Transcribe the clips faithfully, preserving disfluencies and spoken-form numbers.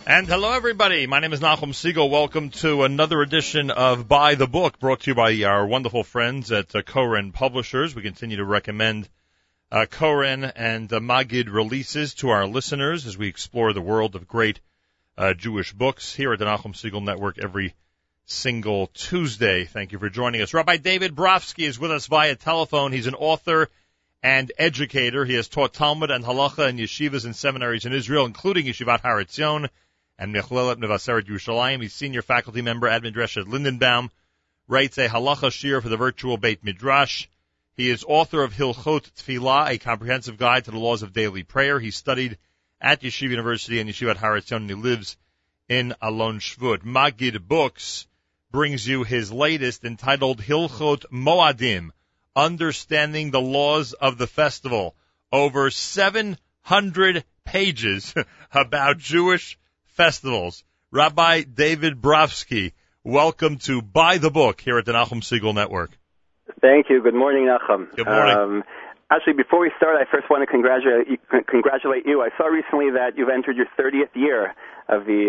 And hello, everybody. My name is Nachum Segal. Welcome to another edition of Buy the Book, brought to you by our wonderful friends at uh, Koren Publishers. We continue to recommend uh, Koren and uh, Magid releases to our listeners as we explore the world of great uh, Jewish books here at the Nachum Segal Network every single Tuesday. Thank you for joining us. Rabbi David Brofsky is with us via telephone. He's an author and educator. He has taught Talmud and Halacha in yeshivas and seminaries in Israel, including Yeshivat Har Etzion and Mechlelet Nevaseret Yerushalayim. He's senior faculty member at Midrashet Lindenbaum, writes a halacha shir for the virtual Beit Midrash. He is author of Hilchot Tfilah, a comprehensive guide to the laws of daily prayer. He studied at Yeshiva University and Yeshivat Har Etzion, and he lives in Alon Shvut. Magid Books brings you his latest, entitled Hilchot Moadim, Understanding the Laws of the Festival. Over seven hundred pages about Jewish festivals. Rabbi David Brofsky, welcome to Buy the Book here at the Nachum Segal Network. Thank you. Good morning, Nachum. Good morning. Um, actually, before we start, I first want to congratulate you, congratulate you. I saw recently that you've entered your thirtieth year of the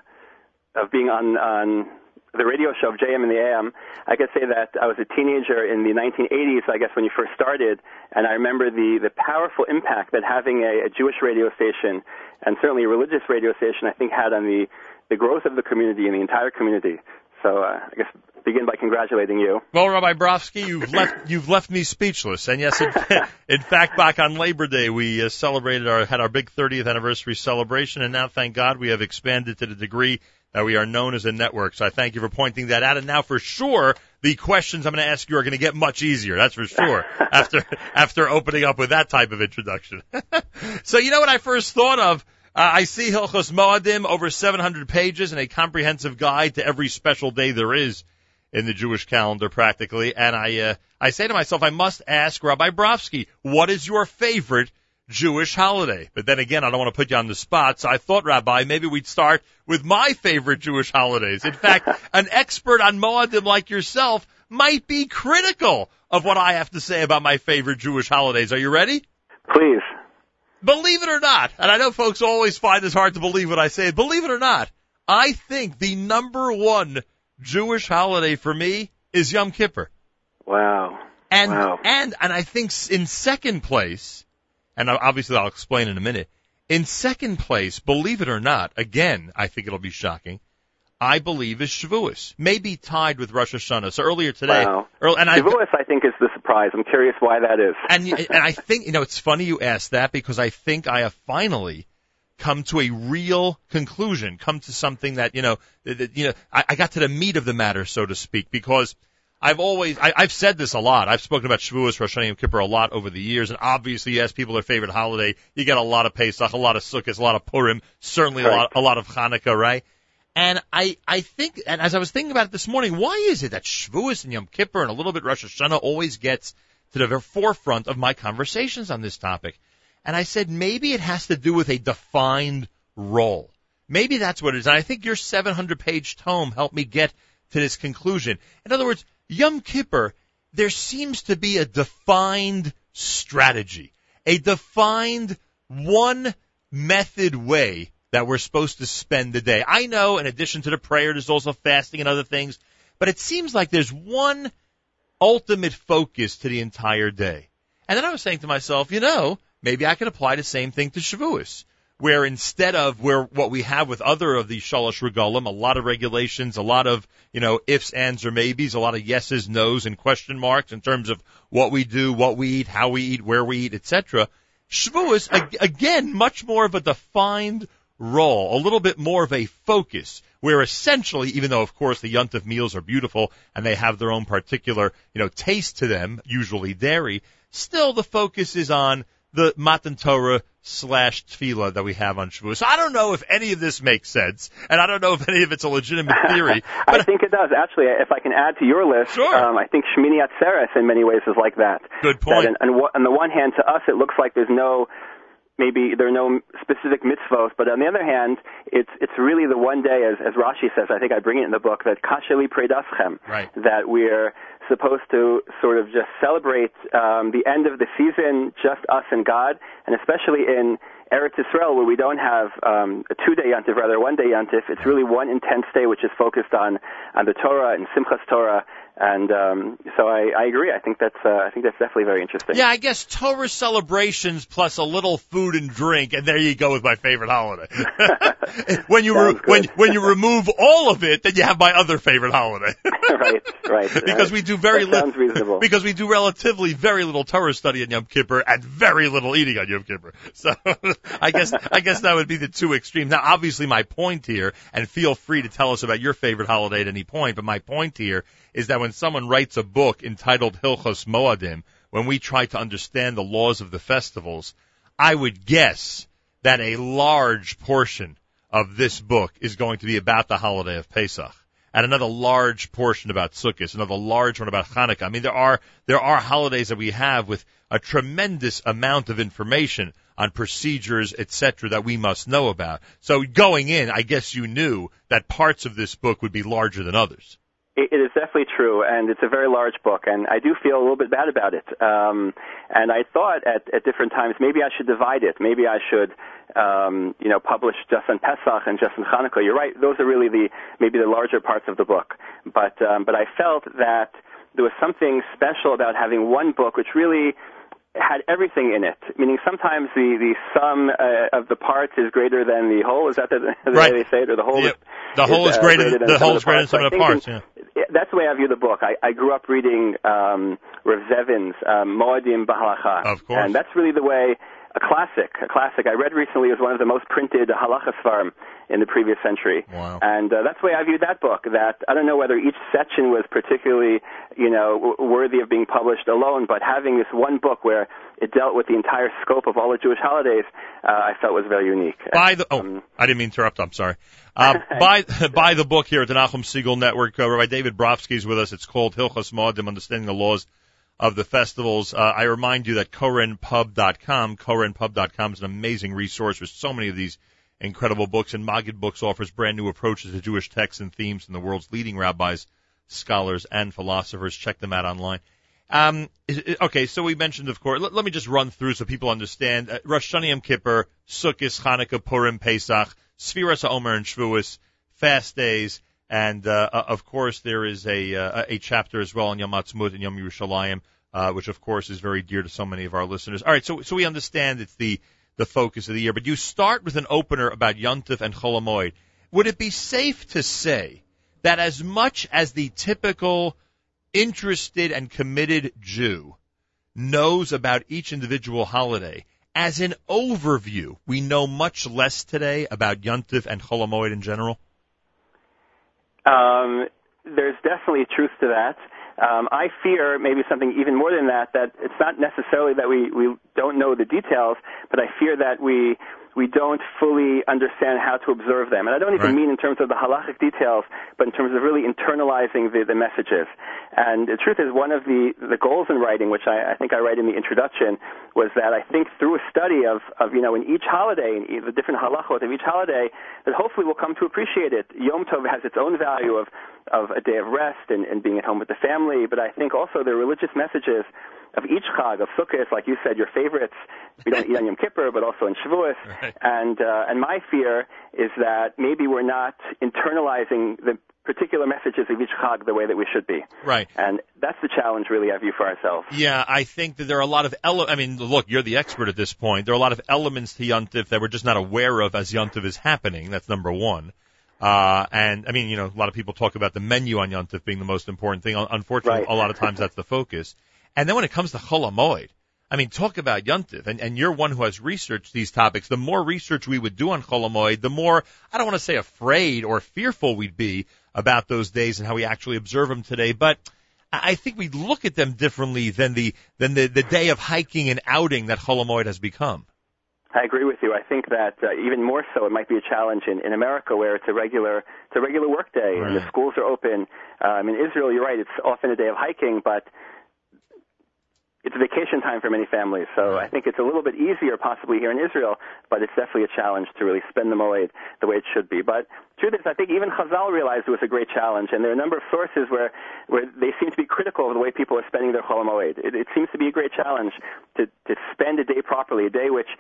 uh, of being on on the radio show of J M and the A M. I could say that I was a teenager in the nineteen eighties, I guess, when you first started, and I remember the, the powerful impact that having a, a Jewish radio station, and certainly a religious radio station, I think had on the, the growth of the community and the entire community. So uh, I guess begin by congratulating you. Well, Rabbi Brofsky, you've left you've left me speechless. And yes, in, in fact, back on Labor Day, we uh, celebrated our had our big thirtieth anniversary celebration, and now, thank God, we have expanded to the degree that we are known as a network. So I thank you for pointing that out. And now, for sure, the questions I'm going to ask you are going to get much easier. That's for sure. after after opening up with that type of introduction. So you know what I first thought of? Uh, I see Hilchos Moadim, over seven hundred pages, and a comprehensive guide to every special day there is in the Jewish calendar, practically. And I uh, I say to myself, I must ask Rabbi Brofsky, what is your favorite Jewish holiday? But then again, I don't want to put you on the spot, so I thought, Rabbi, maybe we'd start with my favorite Jewish holidays. In fact, an expert on Moadim like yourself might be critical of what I have to say about my favorite Jewish holidays. Are you ready? Please. Believe it or not, and I know folks always find this hard to believe when I say it, believe it or not, I think the number one Jewish holiday for me is Yom Kippur. Wow. And, wow. and, and I think in second place, and obviously I'll explain in a minute, in second place, believe it or not, again, I think it'll be shocking, I believe is Shavuos, maybe tied with Rosh Hashanah. So earlier today, wow. early, and Shavuos, I, I think, is the surprise. I'm curious why that is. And, and I think, you know, it's funny you asked that, because I think I have finally come to a real conclusion, come to something that, you know, that, you know, I, I got to the meat of the matter, so to speak, because I've always, I, I've said this a lot. I've spoken about Shavuos, Rosh Hashanah, Yom Kippur a lot over the years, and obviously you ask people their favorite holiday, you get a lot of Pesach, a lot of Sukkot, a lot of Purim, certainly right. a lot, a lot of Hanukkah, right? And I, I think, and as I was thinking about it this morning, why is it that Shavuos and Yom Kippur and a little bit Rosh Hashanah always gets to the forefront of my conversations on this topic? And I said, maybe it has to do with a defined role. Maybe that's what it is. And I think your seven hundred page tome helped me get to this conclusion. In other words, Yom Kippur, there seems to be a defined strategy, a defined one method way that we're supposed to spend the day. I know, in addition to the prayer, there's also fasting and other things, but it seems like there's one ultimate focus to the entire day. And then I was saying to myself, you know, maybe I could apply the same thing to Shavuos, where instead of where what we have with other of these Shalosh Regalim, a lot of regulations, a lot of, you know, ifs, ands, or maybes, a lot of yeses, nos, and question marks in terms of what we do, what we eat, how we eat, where we eat, et cetera. Shavuos, again, much more of a defined role, a little bit more of a focus, where essentially, even though, of course, the Yontif meals are beautiful and they have their own particular, you know, taste to them, usually dairy, still the focus is on the Matan Torah slash Tefillah that we have on Shavuos. So I don't know if any of this makes sense, and I don't know if any of it's a legitimate theory. I think it does. Actually, if I can add to your list, sure. um, I think Shmini Atzeres in many ways is like that. Good point. That on, on the one hand, to us, it looks like there's no maybe there are no specific mitzvot, but on the other hand, it's it's really the one day, as, as Rashi says, I think I bring it in the book, that Kasheli Predaschem, right. that we're supposed to sort of just celebrate um, the end of the season, just us and God, and especially in Eretz Yisrael, where we don't have um, a two-day Yontif, rather a one-day Yontif, it's really one intense day which is focused on, on the Torah and Simchas Torah. And um, so I, I agree. I think that's uh, I think that's definitely very interesting. Yeah, I guess Torah celebrations plus a little food and drink, and there you go with my favorite holiday. when you re- when when you remove all of it, then you have my other favorite holiday. right, right. because we do very little. Sounds reasonable. Because we do relatively very little Torah study on Yom Kippur and very little eating on Yom Kippur. So I guess I guess that would be the two extremes. Now, obviously, my point here, and feel free to tell us about your favorite holiday at any point. But my point here is that when someone writes a book entitled Hilchos Moadim, when we try to understand the laws of the festivals, I would guess that a large portion of this book is going to be about the holiday of Pesach, and another large portion about Sukkot, another large one about Hanukkah. I mean, there are there are holidays that we have with a tremendous amount of information on procedures, et cetera, that we must know about. So going in, I guess you knew that parts of this book would be larger than others. It is definitely true, and it's a very large book, and I do feel a little bit bad about it. Um, and I thought at, at different times maybe I should divide it. Maybe I should, um, you know, publish just on Pesach and just on Hanukkah. You're right; those are really the maybe the larger parts of the book. But um, but I felt that there was something special about having one book which really had everything in it, meaning sometimes the, the sum uh, of the parts is greater than the whole. Is that the, the right. way they say it? Or the whole yeah. is, the whole is, is uh, greater, greater than the whole some is greater than some of the parts. In, yeah. That's the way I view the book. I, I grew up reading um, Rav Zevin's um, Moadim B'Halacha. Of course. And that's really the way, a classic, a classic. I read recently, it was one of the most printed halacha svarim in the previous century. Wow. And uh, that's the way I viewed that book, that I don't know whether each section was particularly, you know, w- worthy of being published alone, but having this one book where it dealt with the entire scope of all the Jewish holidays, uh, I felt was very unique. By the, oh, um, I didn't mean to interrupt, I'm sorry. Uh, buy, buy the book here at the Nachum Segal Network. Uh, Rabbi David Brovsky is with us. It's called Hilchos Moadim, Understanding the Laws of the Festivals. Uh, I remind you that koren pub dot com, koren pub dot com is an amazing resource with so many of these incredible books, and Maggid Books offers brand new approaches to Jewish texts and themes from the world's leading rabbis, scholars, and philosophers. Check them out online. Um, okay, so we mentioned, of course, let, let me just run through so people understand. Uh, Rosh Hashanah, Yom Kippur, Sukkot, Hanukkah, Purim, Pesach, Sfiras HaOmer and Shavuos, fast days, and uh, of course there is a uh, a chapter as well on Yom Ha'atzmaut and Yom Yerushalayim, uh, which of course is very dear to so many of our listeners. All right, so so we understand it's the the focus of the year, but you start with an opener about Yontif and Chol HaMoed. Would it be safe to say that as much as the typical interested and committed Jew knows about each individual holiday, as an overview, we know much less today about Yontif and Chol HaMoed in general? Um, there's definitely truth to that. Um, I fear maybe something even more than that, that it's not necessarily that we, we don't know the details, but I fear that we we don't fully understand how to observe them. And I don't even right. mean in terms of the halachic details, but in terms of really internalizing the, the messages. And the truth is, one of the, the goals in writing, which I, I think I write in the introduction, was that I think through a study of, of you know, in each holiday, in the different halachot of each holiday, that hopefully we'll come to appreciate it. Yom Tov has its own value of, of a day of rest and, and being at home with the family, but I think also the religious messages of each Chag, of Sukkot, like you said, your favorites. We don't eat on Yom Kippur, but also in Shavuos. Right. And uh, and my fear is that maybe we're not internalizing the particular messages of each Chag the way that we should be. Right. And that's the challenge, really, I view for ourselves. Yeah, I think that there are a lot of ele- I mean, look, you're the expert at this point. There are a lot of elements to Yontif that we're just not aware of as Yontif is happening. That's number one. Uh, and, I mean, you know, a lot of people talk about the menu on Yontif being the most important thing. Unfortunately, right. a lot of times that's the focus. And then when it comes to Chol HaMoed, I mean, talk about Yontif, and, and you're one who has researched these topics. The more research we would do on Chol HaMoed, the more, I don't want to say afraid or fearful we'd be about those days and how we actually observe them today, but I think we look at them differently than the than the, the day of hiking and outing that Chol HaMoed has become. I agree with you. I think that uh, even more so, it might be a challenge in, in America, where it's a regular it's a regular work day, right. and the schools are open. Um, in Israel, you're right; it's often a day of hiking, but it's vacation time for many families. So right. I think it's a little bit easier possibly here in Israel, but it's definitely a challenge to really spend the moed the way it should be. But truth is, I think even Chazal realized it was a great challenge, and there are a number of sources where, where they seem to be critical of the way people are spending their Chol HaMoed. It, it seems to be a great challenge to, to spend a day properly, a day which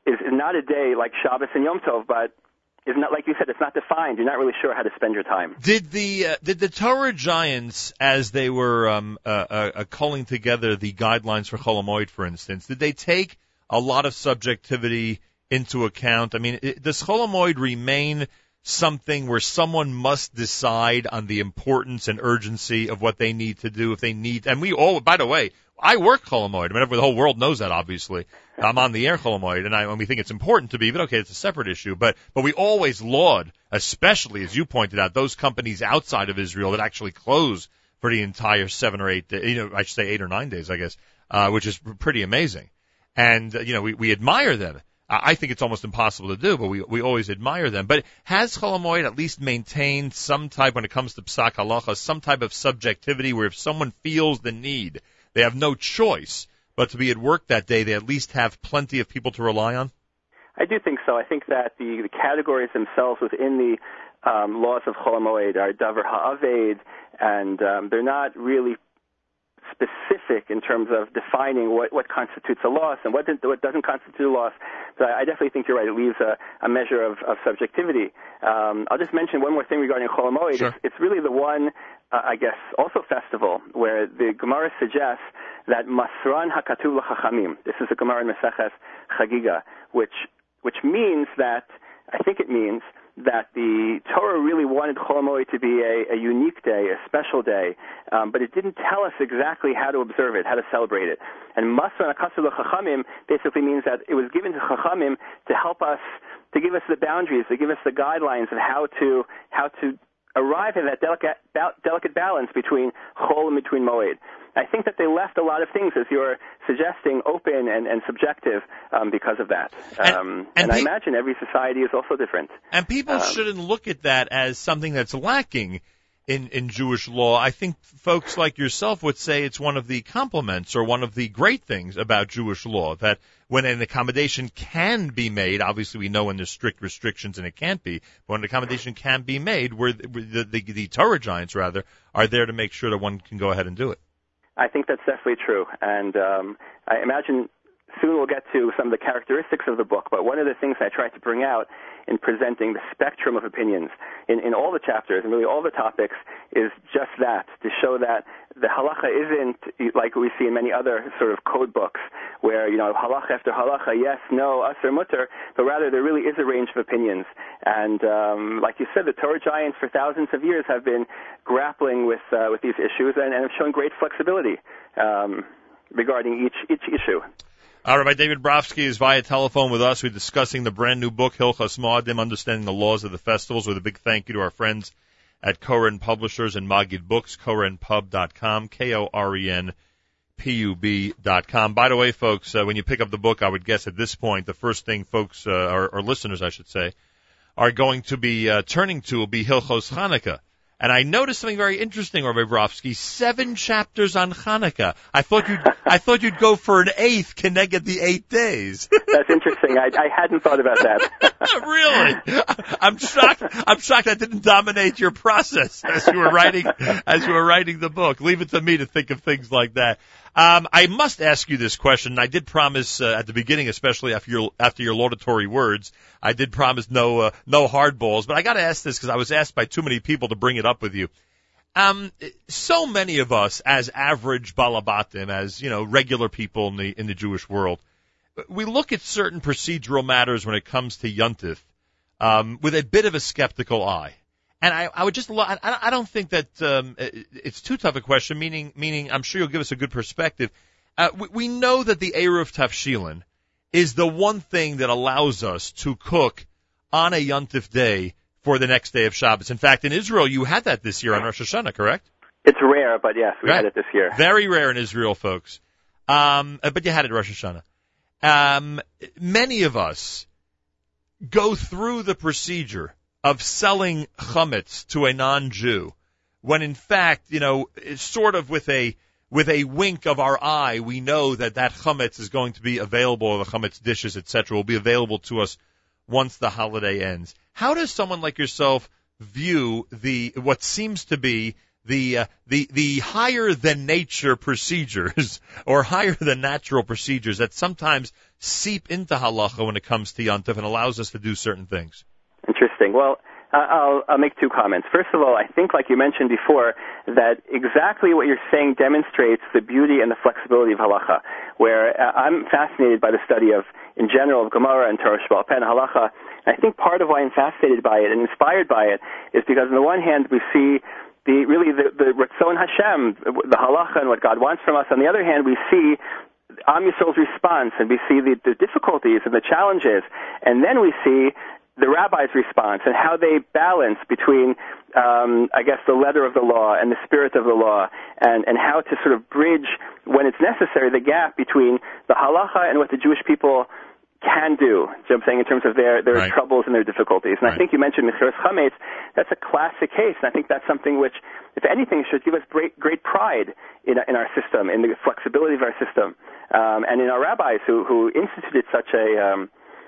is not a day like Shabbos and Yom Tov, but is not, like you said, it's not defined. You're not really sure how to spend your time. Did the uh, did the Torah giants, as they were um, uh, uh, uh, culling together the guidelines for Chol HaMoed, for instance, did they take a lot of subjectivity into account? I mean, it, does Chol HaMoed remain something where someone must decide on the importance and urgency of what they need to do if they need? And we all, by the way, I work Chol HaMoed. I mean, the whole world knows that, obviously. I'm on the air Chol HaMoed, and, I, and we think it's important to be, but okay, it's a separate issue. But but we always laud, especially, as you pointed out, those companies outside of Israel that actually close for the entire seven or eight, you know, I should say eight or nine days, I guess, uh, which is pretty amazing. And, uh, you know, we, we admire them. I think it's almost impossible to do, but we we always admire them. But has Chol HaMoed at least maintained some type, when it comes to Psak Halacha, some type of subjectivity where if someone feels the need, they have no choice but to be at work that day, they at least have plenty of people to rely on? I do think so. I think that the, the categories themselves within the um, laws of Chol HaMoed are Davar Ha'aved, and um, they're not really specific in terms of defining what, what constitutes a loss and what, what doesn't constitute a loss. So I definitely think you're right. It leaves a, a measure of, of subjectivity. Um, I'll just mention one more thing regarding Chol HaMoed. Sure. It's, it's really the one, uh, I guess, also festival where the Gemara suggests that Masran HaKatuv L'Chachamim. This is a Gemara in Maseches Chagiga, which which means that, I think it means that the Torah really wanted Chol HaMoed to be a, a unique day, a special day, um, but it didn't tell us exactly how to observe it, how to celebrate it. And Masran HaKatuv L'Chachamim basically means that it was given to Chachamim to help us, to give us the boundaries, to give us the guidelines of how to how to arrive at that delicate, delicate balance between Chol and between Moed. I think that they left a lot of things, as you're suggesting, open and, and subjective um, because of that. And, um, and, and pe- I imagine every society is also different. And people um, shouldn't look at that as something that's lacking in, in Jewish law. I think folks like yourself would say it's one of the compliments or one of the great things about Jewish law, that when an accommodation can be made, obviously we know when there's strict restrictions and it can't be, but when an accommodation can be made, where the, the, the, the Torah giants, rather, are there to make sure that one can go ahead and do it. I think that's definitely true, and um, I imagine soon we'll get to some of the characteristics of the book, but one of the things I tried to bring out in presenting the spectrum of opinions in, in all the chapters and really all the topics is just that, to show that the halacha isn't like we see in many other sort of code books where, you know, halacha after halacha, yes, no, asr, mutter, but rather there really is a range of opinions. And um, like you said, the Torah giants for thousands of years have been grappling with uh, with these issues and, and have shown great flexibility um, regarding each each issue. All right, Rabbi David Brofsky is via telephone with us. We're discussing the brand new book, Hilchos Moadim, Understanding the Laws of the Festivals, with a big thank you to our friends at Koren Publishers and Magid Books, koren pub dot com, K O R E N P U B dot com. By the way, folks, uh, when you pick up the book, I would guess at this point, the first thing folks, uh, or, or listeners, I should say, are going to be uh, turning to will be Hilchos Chanukah. And I noticed something very interesting, Rabbi Brofsky, seven chapters on Hanukkah. I thought you'd, I thought you'd go for an eighth, connected the eight days. That's interesting. I, I hadn't thought about that. Really? I'm shocked. I'm shocked that didn't dominate your process as you were writing, as you were writing the book. Leave it to me to think of things like that. Um, I must ask you this question. I did promise uh, at the beginning, especially after your after your laudatory words, I did promise no uh, no hardballs. But I got to ask this because I was asked by too many people to bring it up with you. Um, so many of us, as average balabatim, as you know, regular people in the in the Jewish world, we look at certain procedural matters when it comes to Yontif um, with a bit of a skeptical eye. And I, I would just, I, I don't think that um, it's too tough a question. Meaning, meaning, I'm sure you'll give us a good perspective. Uh, we, we know that the Eruv Tafshilin is the one thing that allows us to cook on a Yontif day for the next day of Shabbos. In fact, in Israel, you had that this year on Rosh Hashanah, correct? It's rare, but yes, we right. had it this year. Very rare in Israel, folks. Um, but you had it at Rosh Hashanah. Um, many of us go through the procedure of selling chametz to a non-Jew, when in fact, you know, sort of with a with a wink of our eye, we know that that chametz is going to be available, the chametz dishes, et cetera, will be available to us once the holiday ends. How does someone like yourself view the what seems to be the uh, the the higher than nature procedures or higher than natural procedures that sometimes seep into halacha when it comes to Yom Tov and allows us to do certain things? Interesting. Well, uh, I'll, I'll make two comments. First of all, I think, like you mentioned before, that exactly what you're saying demonstrates the beauty and the flexibility of halacha, where uh, I'm fascinated by the study of, in general, of Gemara and Torah Sheba'al Peh and halacha. And I think part of why I'm fascinated by it and inspired by it is because on the one hand we see the really the, the Ratzon Hashem, the halacha and what God wants from us. On the other hand, we see Am Yisrael's response, and we see the, the difficulties and the challenges, and then we see the rabbi's response and how they balance between, um, I guess, the letter of the law and the spirit of the law, and, and how to sort of bridge, when it's necessary, the gap between the halacha and what the Jewish people can do. So I'm saying in terms of their, their right. troubles and their difficulties. And right. I think you mentioned Mechiras Chametz. That's a classic case, and I think that's something which, if anything, should give us great, great pride in, in our system, in the flexibility of our system, um, and in our rabbis who, who instituted such a... Um,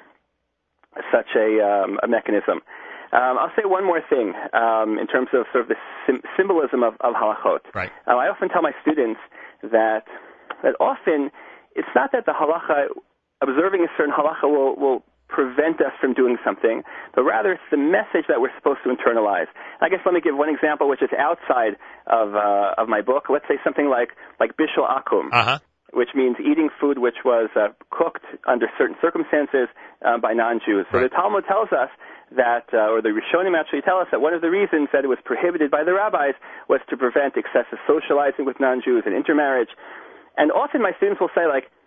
such a, um, a mechanism. Um, I'll say one more thing um, in terms of sort of the sim- symbolism of, of halachot. Right. Uh, I often tell my students that that often it's not that the halacha, observing a certain halacha will, will prevent us from doing something, but rather it's the message that we're supposed to internalize. I guess let me give one example which is outside of uh, of my book. Let's say something like like bishul akum. Uh-huh. Which means eating food which was uh, cooked under certain circumstances uh, by non-Jews. So right. the Talmud tells us that, uh, or the Rishonim actually tell us that one of the reasons that it was prohibited by the rabbis was to prevent excessive socializing with non-Jews and intermarriage. And often my students will say, like,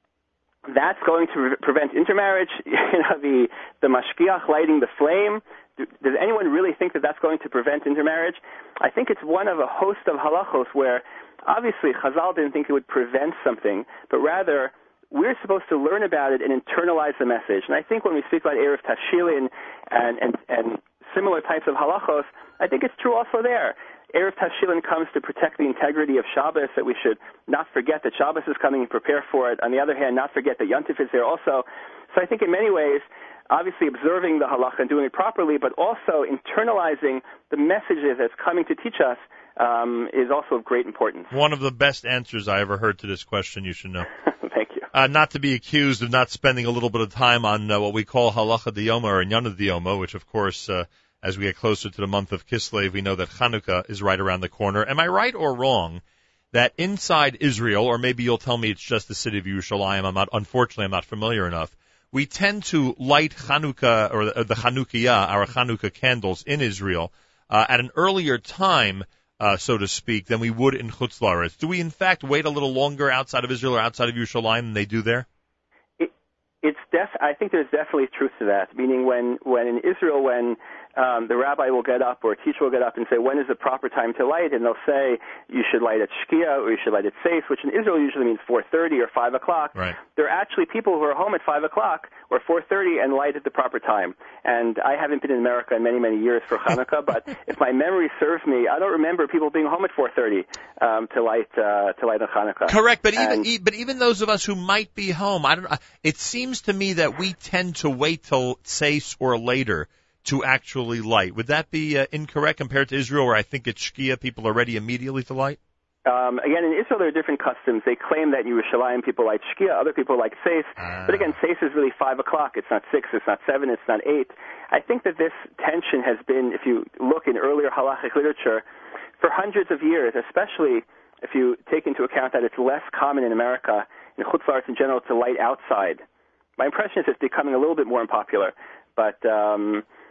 that's going to re- prevent intermarriage, you know, the, the mashgiach lighting the flame. Do, does anyone really think that that's going to prevent intermarriage? I think it's one of a host of halachos where obviously Chazal didn't think it would prevent something, but rather we're supposed to learn about it and internalize the message. And I think when we speak about Erev Tashilin and, and, and similar types of halachos, I think it's true also there. Erev Tashilin comes to protect the integrity of Shabbos, that we should not forget that Shabbos is coming and prepare for it. On the other hand, not forget that Yom Tov is there also. So I think in many ways, obviously observing the halacha and doing it properly, but also internalizing the messages that's coming to teach us um, is also of great importance. One of the best answers I ever heard to this question, you should know. Thank you. Uh, not to be accused of not spending a little bit of time on uh, what we call halacha diyoma or Inyana diyoma, which of course, uh, as we get closer to the month of Kislev, we know that Chanukah is right around the corner. Am I right or wrong that inside Israel, or maybe you'll tell me it's just the city of Yerushalayim, I'm not, unfortunately I'm not familiar enough, we tend to light Chanukah, or the, the Chanukiah, our Chanukah candles in Israel, uh, at an earlier time, uh, so to speak, than we would in Chutz La'aretz. Do we in fact wait a little longer outside of Israel or outside of Yerushalayim than they do there? It, it's def- I think there's definitely truth to that, meaning when, when in Israel, when Um, the rabbi will get up or a teacher will get up and say, when is the proper time to light? And they'll say, you should light at Shkia or you should light at Seis, which in Israel usually means four thirty or five o'clock. Right. There are actually people who are home at five o'clock or four thirty and light at the proper time. And I haven't been in America in many, many years for Hanukkah, but if my memory serves me, I don't remember people being home at four thirty um, to light uh, to light on Hanukkah. Correct, but even and, e- but even those of us who might be home, I don't. It seems to me that we tend to wait till Seis or later to actually light. Would that be uh, incorrect compared to Israel, where I think it's Shkia, people are ready immediately to light? Um, again, in Israel, there are different customs. They claim that in Yerushalayim people light Shkia, other people like Seis. Ah. But again, Seis is really five o'clock. It's not six, it's not seven, it's not eight. I think that this tension has been, if you look in earlier halachic literature, for hundreds of years, especially if you take into account that it's less common in America, in Chutz La'aretz in general, to light outside. My impression is it's becoming a little bit more unpopular. But um,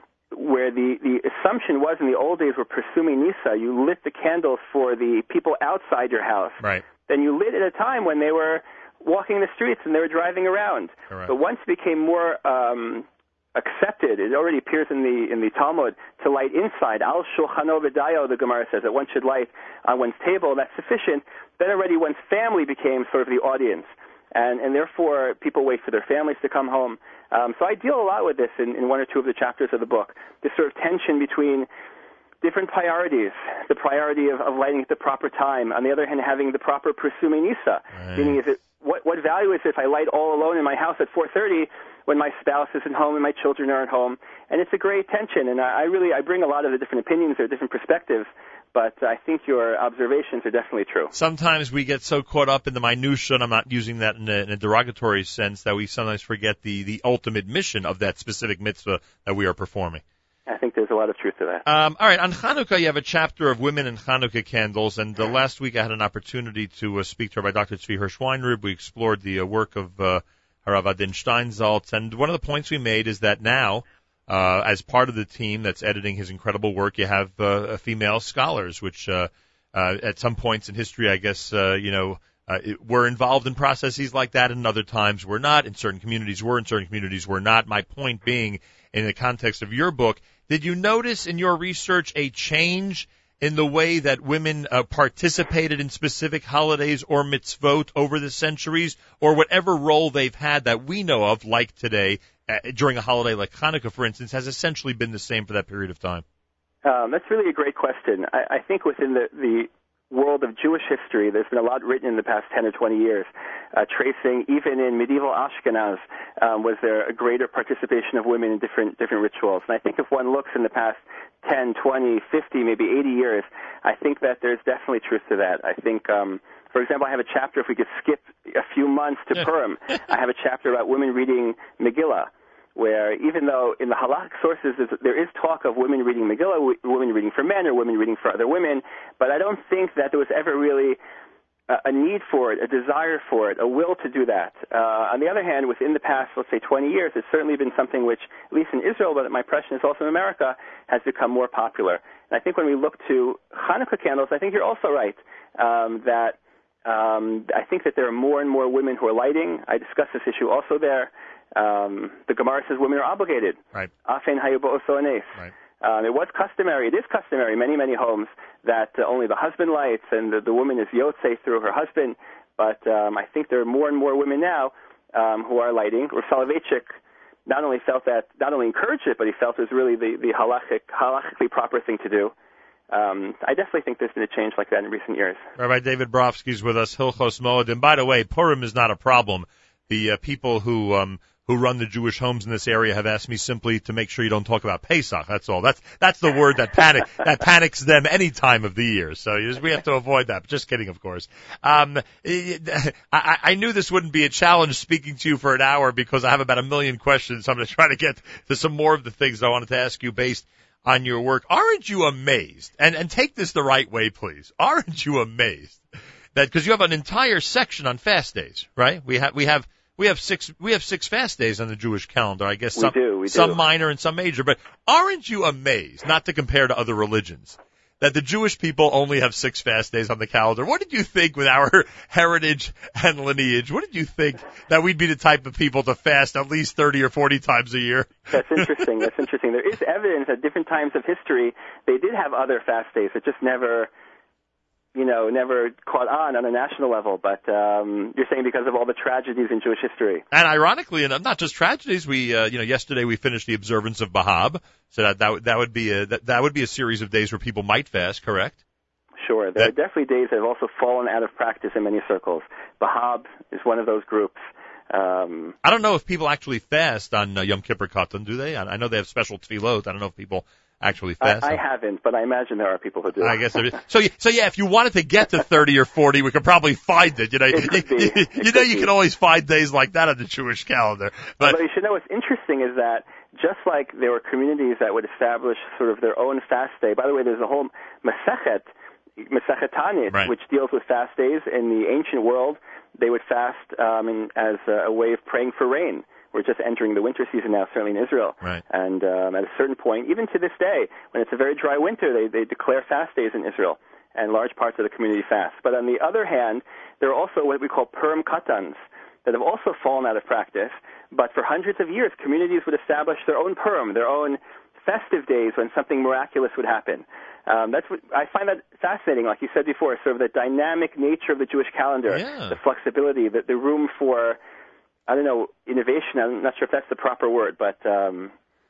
where the, the assumption was in the old days were Persumi Nisa, you lit the candles for the people outside your house. Right. Then you lit at a time when they were walking the streets and they were driving around. Correct. But once it became more um, accepted, it already appears in the in the Talmud, to light inside. Al shulchano v'dayo, the Gemara says, that one should light on one's table, that's sufficient. Then already one's family became sort of the audience. And, and therefore, people wait for their families to come home. Um, so I deal a lot with this in, in one or two of the chapters of the book, this sort of tension between different priorities, the priority of, of lighting at the proper time, on the other hand, having the proper Persumi Nisa, right. meaning is it, what, what value is it if I light all alone in my house at four thirty when my spouse isn't home and my children aren't home? And it's a great tension, and I, I really, I bring a lot of the different opinions or different perspectives, but I think your observations are definitely true. Sometimes we get so caught up in the minutia, and I'm not using that in a, in a derogatory sense, that we sometimes forget the, the ultimate mission of that specific mitzvah that we are performing. I think there's a lot of truth to that. Um, all right, on Hanukkah, you have a chapter of women and Hanukkah candles, and uh, last week I had an opportunity to uh, speak to Rabbi Doctor Tzvi Hirsch-Weinrib. We explored the uh, work of uh, Harav Adin Steinsaltz, and one of the points we made is that now, uh, as part of the team that's editing his incredible work, you have uh, female scholars, which uh, uh, at some points in history, I guess, uh, you know, uh, it, were involved in processes like that, and other times were not. In certain communities were, in certain communities were not. My point being, in the context of your book, did you notice in your research a change in the way that women uh, participated in specific holidays or mitzvot over the centuries, or whatever role they've had that we know of, like today, uh, during a holiday like Hanukkah, for instance, has essentially been the same for that period of time? Um, that's really a great question. I, I think within the, the world of Jewish history, there's been a lot written in the past ten or twenty years, uh, tracing even in medieval Ashkenaz, um, was there a greater participation of women in different different rituals. And I think if one looks in the past ten, twenty, fifty, maybe eighty years, I think that there's definitely truth to that. I think, um, for example, I have a chapter, if we could skip a few months to Purim, I have a chapter about women reading Megillah, where even though in the halakhic sources there is talk of women reading Megillah, women reading for men or women reading for other women, but I don't think that there was ever really a need for it, a desire for it, a will to do that. Uh, on the other hand, within the past, let's say, twenty years, it's certainly been something which, at least in Israel, but my impression is also in America, has become more popular. And I think when we look to Hanukkah candles, I think you're also right um, that um, I think that there are more and more women who are lighting. I discussed this issue also there. Um, the Gemara says women are obligated. Right. Afen hayubo osones. Right. Um, it was customary, it is customary in many, many homes that uh, only the husband lights and the, the woman is yotzei through her husband. But um, I think there are more and more women now um, who are lighting. Rav Soloveitchik not only felt that, not only encouraged it, but he felt it was really the, the halachic, halachically proper thing to do. Um, I definitely think there's been a change like that in recent years. Rabbi David Brofsky's with us, Hilchos Moed. And by the way, Purim is not a problem. The uh, people who um, who run the Jewish homes in this area have asked me simply to make sure you don't talk about Pesach. That's all. That's that's the word that panic that panics them any time of the year. So we have to avoid that. Just kidding, of course. Um, I, I knew this wouldn't be a challenge speaking to you for an hour because I have about a million questions. So I'm going to try to get to some more of the things I wanted to ask you based on your work. Aren't you amazed? And and take this the right way, please. Aren't you amazed that because you have an entire section on fast days, right? We have we have. We have six. We have six fast days on the Jewish calendar. I guess some we do, we do. some minor and some major. But aren't you amazed, not to compare to other religions, that the Jewish people only have six fast days on the calendar? What did you think with our heritage and lineage? What did you think that we'd be the type of people to fast at least thirty or forty times a year? That's interesting. That's interesting. There is evidence at different times of history they did have other fast days. It just never. you know, never caught on on a national level, but um, you're saying because of all the tragedies in Jewish history. And ironically enough, not just tragedies. We, uh, you know, yesterday we finished the observance of Bahab, so that that, that would be a that, that would be a series of days where people might fast. Correct? Sure. There that, are definitely days that have also fallen out of practice in many circles. Bahab is one of those groups. Um, I don't know if people actually fast on uh, Yom Kippur Katan, do they? I, I know they have special tefillot. I don't know if people actually fast. I, I haven't, but I imagine there are people who do. I guess there is. So, so yeah, if you wanted to get to thirty or forty, we could probably find it. You know, it you, you, you know, you can always find days like that on the Jewish calendar. But Although you should know what's interesting is that just like there were communities that would establish sort of their own fast day. By the way, there's a whole Masechet, Masechet Tanit, right. which deals with fast days. In the ancient world, they would fast um, in, as a, a way of praying for rain. We're just entering the winter season now, certainly in Israel. Right. And um, at a certain point, even to this day, when it's a very dry winter, they, they declare fast days in Israel, and large parts of the community fast. But on the other hand, there are also what we call Purim Katans that have also fallen out of practice. But for hundreds of years, communities would establish their own Purim, their own festive days when something miraculous would happen. Um, that's what I find that fascinating. Like you said before, sort of the dynamic nature of the Jewish calendar, yeah. the flexibility, the, the room for, I don't know, innovation. I'm not sure if that's the proper word, but um,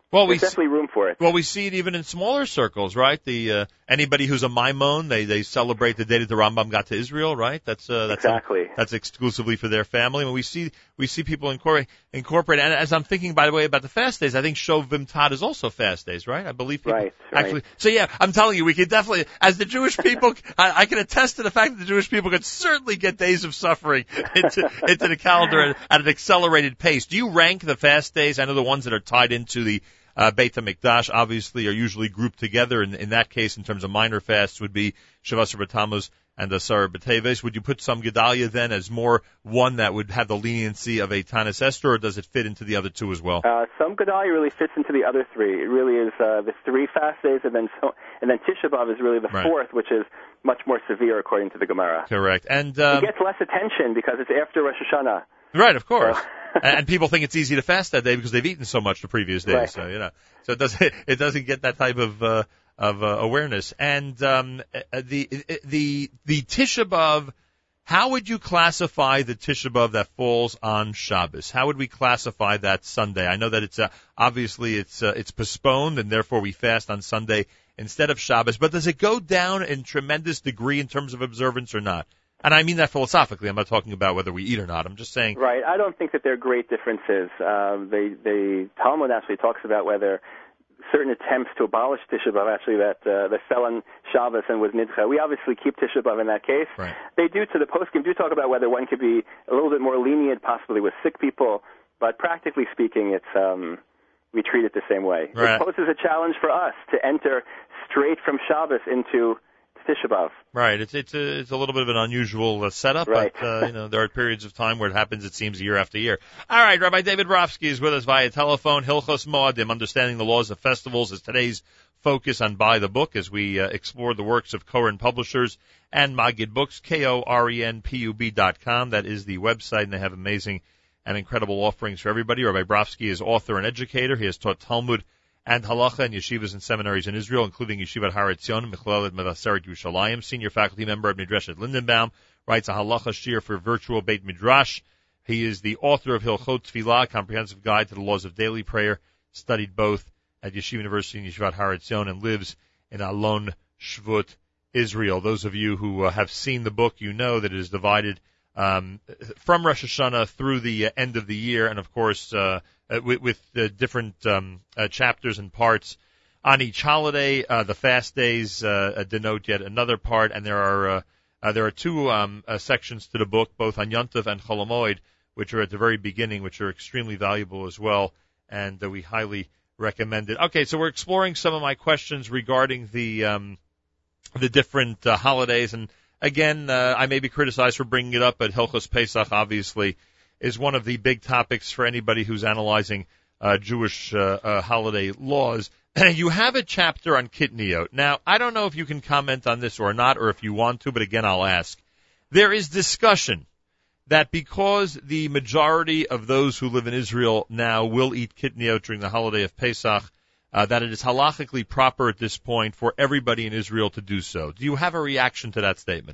Well, There's we definitely room for it. Well, we see it even in smaller circles, right? The uh, anybody who's a Maimon, they they celebrate the day that the Rambam got to Israel, right? That's uh, that's exactly a, that's exclusively for their family. And we see we see people incorporate incorporate. And as I'm thinking, by the way, about the fast days, I think Shovim Tad is also fast days, right? I believe people right, actually. Right. So yeah, I'm telling you, we can definitely, as the Jewish people, I, I can attest to the fact that the Jewish people could certainly get days of suffering into into the calendar at, at an accelerated pace. Do you rank the fast days? I know the ones that are tied into the Uh, Beit HaMikdash obviously are usually grouped together. In, in that case, in terms of minor fasts, would be Shavasar B'Tammuz and Asar B'Teves. Would you put some Gedalia then as more one that would have the leniency of a Tanis Esther, or does it fit into the other two as well? Uh, some Gedalia really fits into the other three. It really is uh, the three fast days, and then so, and then Tisha B'Av is really the right. fourth, which is much more severe according to the Gemara. Correct. And um, it gets less attention because it's after Rosh Hashanah. Right, of course. So. And people think it's easy to fast that day because they've eaten so much the previous days. Right. So you know, so it doesn't it doesn't get that type of uh, of uh, awareness. And um, the the the Tisha B'Av, how would you classify the Tisha B'Av that falls on Shabbos? How would we classify that Sunday? I know that it's uh, obviously it's uh, it's postponed, and therefore we fast on Sunday instead of Shabbos. But does it go down in tremendous degree in terms of observance or not? And I mean that philosophically. I'm not talking about whether we eat or not. I'm just saying. Right. I don't think that there are great differences. Uh, the, the Talmud actually talks about whether certain attempts to abolish Tisha B'Av actually that uh, that fell on Shabbos and was Nidcha. We obviously keep Tisha B'Av in that case. Right. They do, to the poskim, do talk about whether one could be a little bit more lenient, possibly with sick people. But practically speaking, it's um, we treat it the same way. Right. It poses a challenge for us to enter straight from Shabbos into Tisha B'Av. Right. It's it's a, it's a little bit of an unusual uh, setup, right. but uh, you know there are periods of time where it happens. It seems year after year. All right, Rabbi David Borofsky is with us via telephone. Hilchos Moadim, Understanding the Laws of Festivals, is today's focus on Buy the Book as we uh, explore the works of Koren Publishers and Magid Books. K O R E N P U B dot com. That is the website, and they have amazing and incredible offerings for everybody. Rabbi Borofsky is author and educator. He has taught Talmud and halacha in yeshivas and seminaries in Israel, including Yeshivat Har Etzion, Mechalet Mevaseret Yerushalayim. Senior faculty member of Midreshet Lindenbaum, writes a halacha shir for virtual Beit Midrash. He is the author of Hilchot Tefillah, Comprehensive Guide to the Laws of Daily Prayer, studied both at Yeshiva University and Yeshivat Har Etzion, and lives in Alon Shvut, Israel. Those of you who uh, have seen the book, you know that it is divided um, from Rosh Hashanah through the uh, end of the year, and of course, uh, Uh, with, with uh, different um, uh, chapters and parts on each holiday. Uh, the fast days uh, denote yet another part, and there are uh, uh, there are two um, uh, sections to the book, both on Yom Tov and Chol Hamoed, which are at the very beginning, which are extremely valuable as well, and uh, we highly recommend it. Okay, so we're exploring some of my questions regarding the um, the different uh, holidays, and again, uh, I may be criticized for bringing it up, but Hilchos Pesach, obviously, is one of the big topics for anybody who's analyzing uh, Jewish uh, uh, holiday laws. You have a chapter on Kitniot. Now, I don't know if you can comment on this or not, or if you want to, but again, I'll ask. There is discussion that because the majority of those who live in Israel now will eat Kitniot during the holiday of Pesach, uh, that it is halachically proper at this point for everybody in Israel to do so. Do you have a reaction to that statement?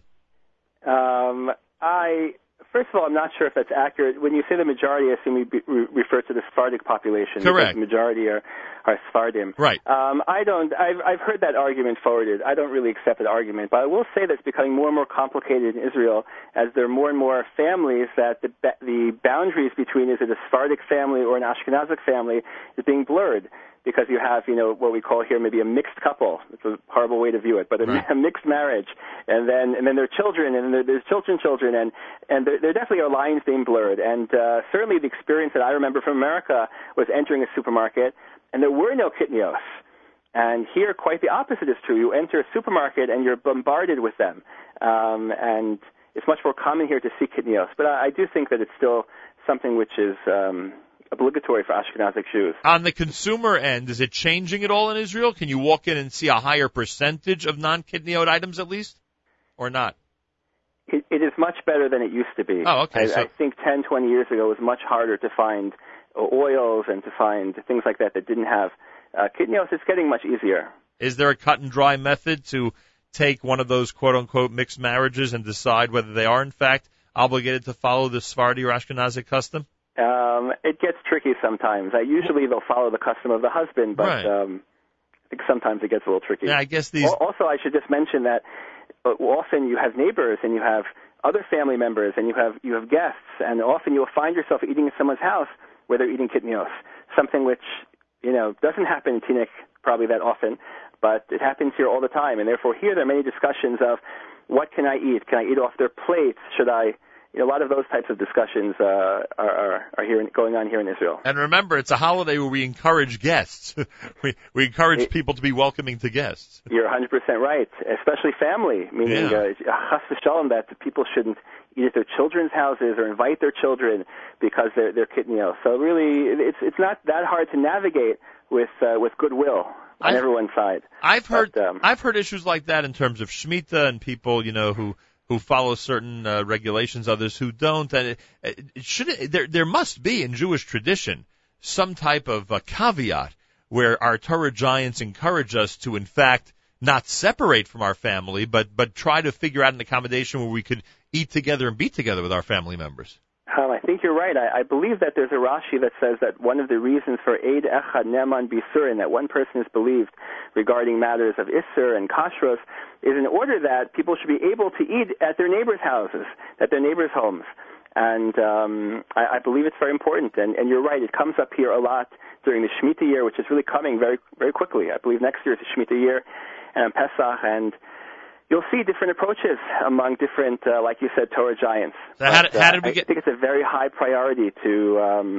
Um, I... First of all, I'm not sure if that's accurate. When you say the majority, I assume we, be, we refer to the Sephardic population. Correct. The majority are, are Sephardim. Right. Um, I don't. I've, I've heard that argument forwarded. I don't really accept that argument, but I will say that it's becoming more and more complicated in Israel as there are more and more families that the the boundaries between is it a Sephardic family or an Ashkenazic family is being blurred. Because you have, you know, what we call here maybe a mixed couple. It's a horrible way to view it, but a, right. a mixed marriage, and then and then there are children, and there, there's children, children, and and there, there definitely are lines being blurred. And uh, certainly the experience that I remember from America was entering a supermarket, and there were no kitnios. And here, quite the opposite is true. You enter a supermarket, and you're bombarded with them, um, and it's much more common here to see kitnios. But I, I do think that it's still something which is um, obligatory for Ashkenazic Jews. On the consumer end, is it changing at all in Israel? Can you walk in and see a higher percentage of non-kidneyot items at least, or not? It, it is much better than it used to be. Oh, okay. I, so... I think ten, twenty years ago it was much harder to find oils and to find things like that that didn't have uh, kidneys. It's getting much easier. Is there a cut and dry method to take one of those quote-unquote mixed marriages and decide whether they are in fact obligated to follow the Sephardi or Ashkenazic custom? Um, it gets tricky sometimes. I usually they'll follow the custom of the husband, but Right. um, I think sometimes it gets a little tricky. Yeah, I guess these. Al- Also, I should just mention that uh, often you have neighbors and you have other family members and you have you have guests, and often you'll find yourself eating in someone's house where they're eating kitnios, something which you know doesn't happen in Teaneck probably that often, but it happens here all the time. And therefore, here there are many discussions of what can I eat? Can I eat off their plates? Should I? You know, a lot of those types of discussions uh, are, are, are here in, going on here in Israel. And remember, it's a holiday where we encourage guests. we we encourage It, people to be welcoming to guests. You're one hundred percent right, especially family, meaning Yeah. uh, chas v'shalom, that the people shouldn't eat at their children's houses or invite their children because they're, they're kitnio. So really, it's it's not that hard to navigate with uh, with goodwill on I've, everyone's side. I've heard But, um, I've heard issues like that in terms of Shemitah and people, you know, who who follow certain uh, regulations, others who don't. And it, it should there there must be in Jewish tradition some type of uh, caveat where our Torah giants encourage us to, in fact, not separate from our family, but but try to figure out an accommodation where we could eat together and be together with our family members. Um, I think you're right. I, I believe that there's a Rashi that says that one of the reasons for Eid Echad Neman Bisurin, that one person is believed regarding matters of Isser and Kashrus, is in order that people should be able to eat at their neighbors' houses, at their neighbors' homes. And um, I, I believe it's very important. And, and you're right, it comes up here a lot during the Shemitah year, which is really coming very very quickly. I believe next year is the Shemitah year, and Pesach, and you'll see different approaches among different, uh, like you said, Torah giants. So how But, did, how uh, did we get? I think it's a very high priority to um,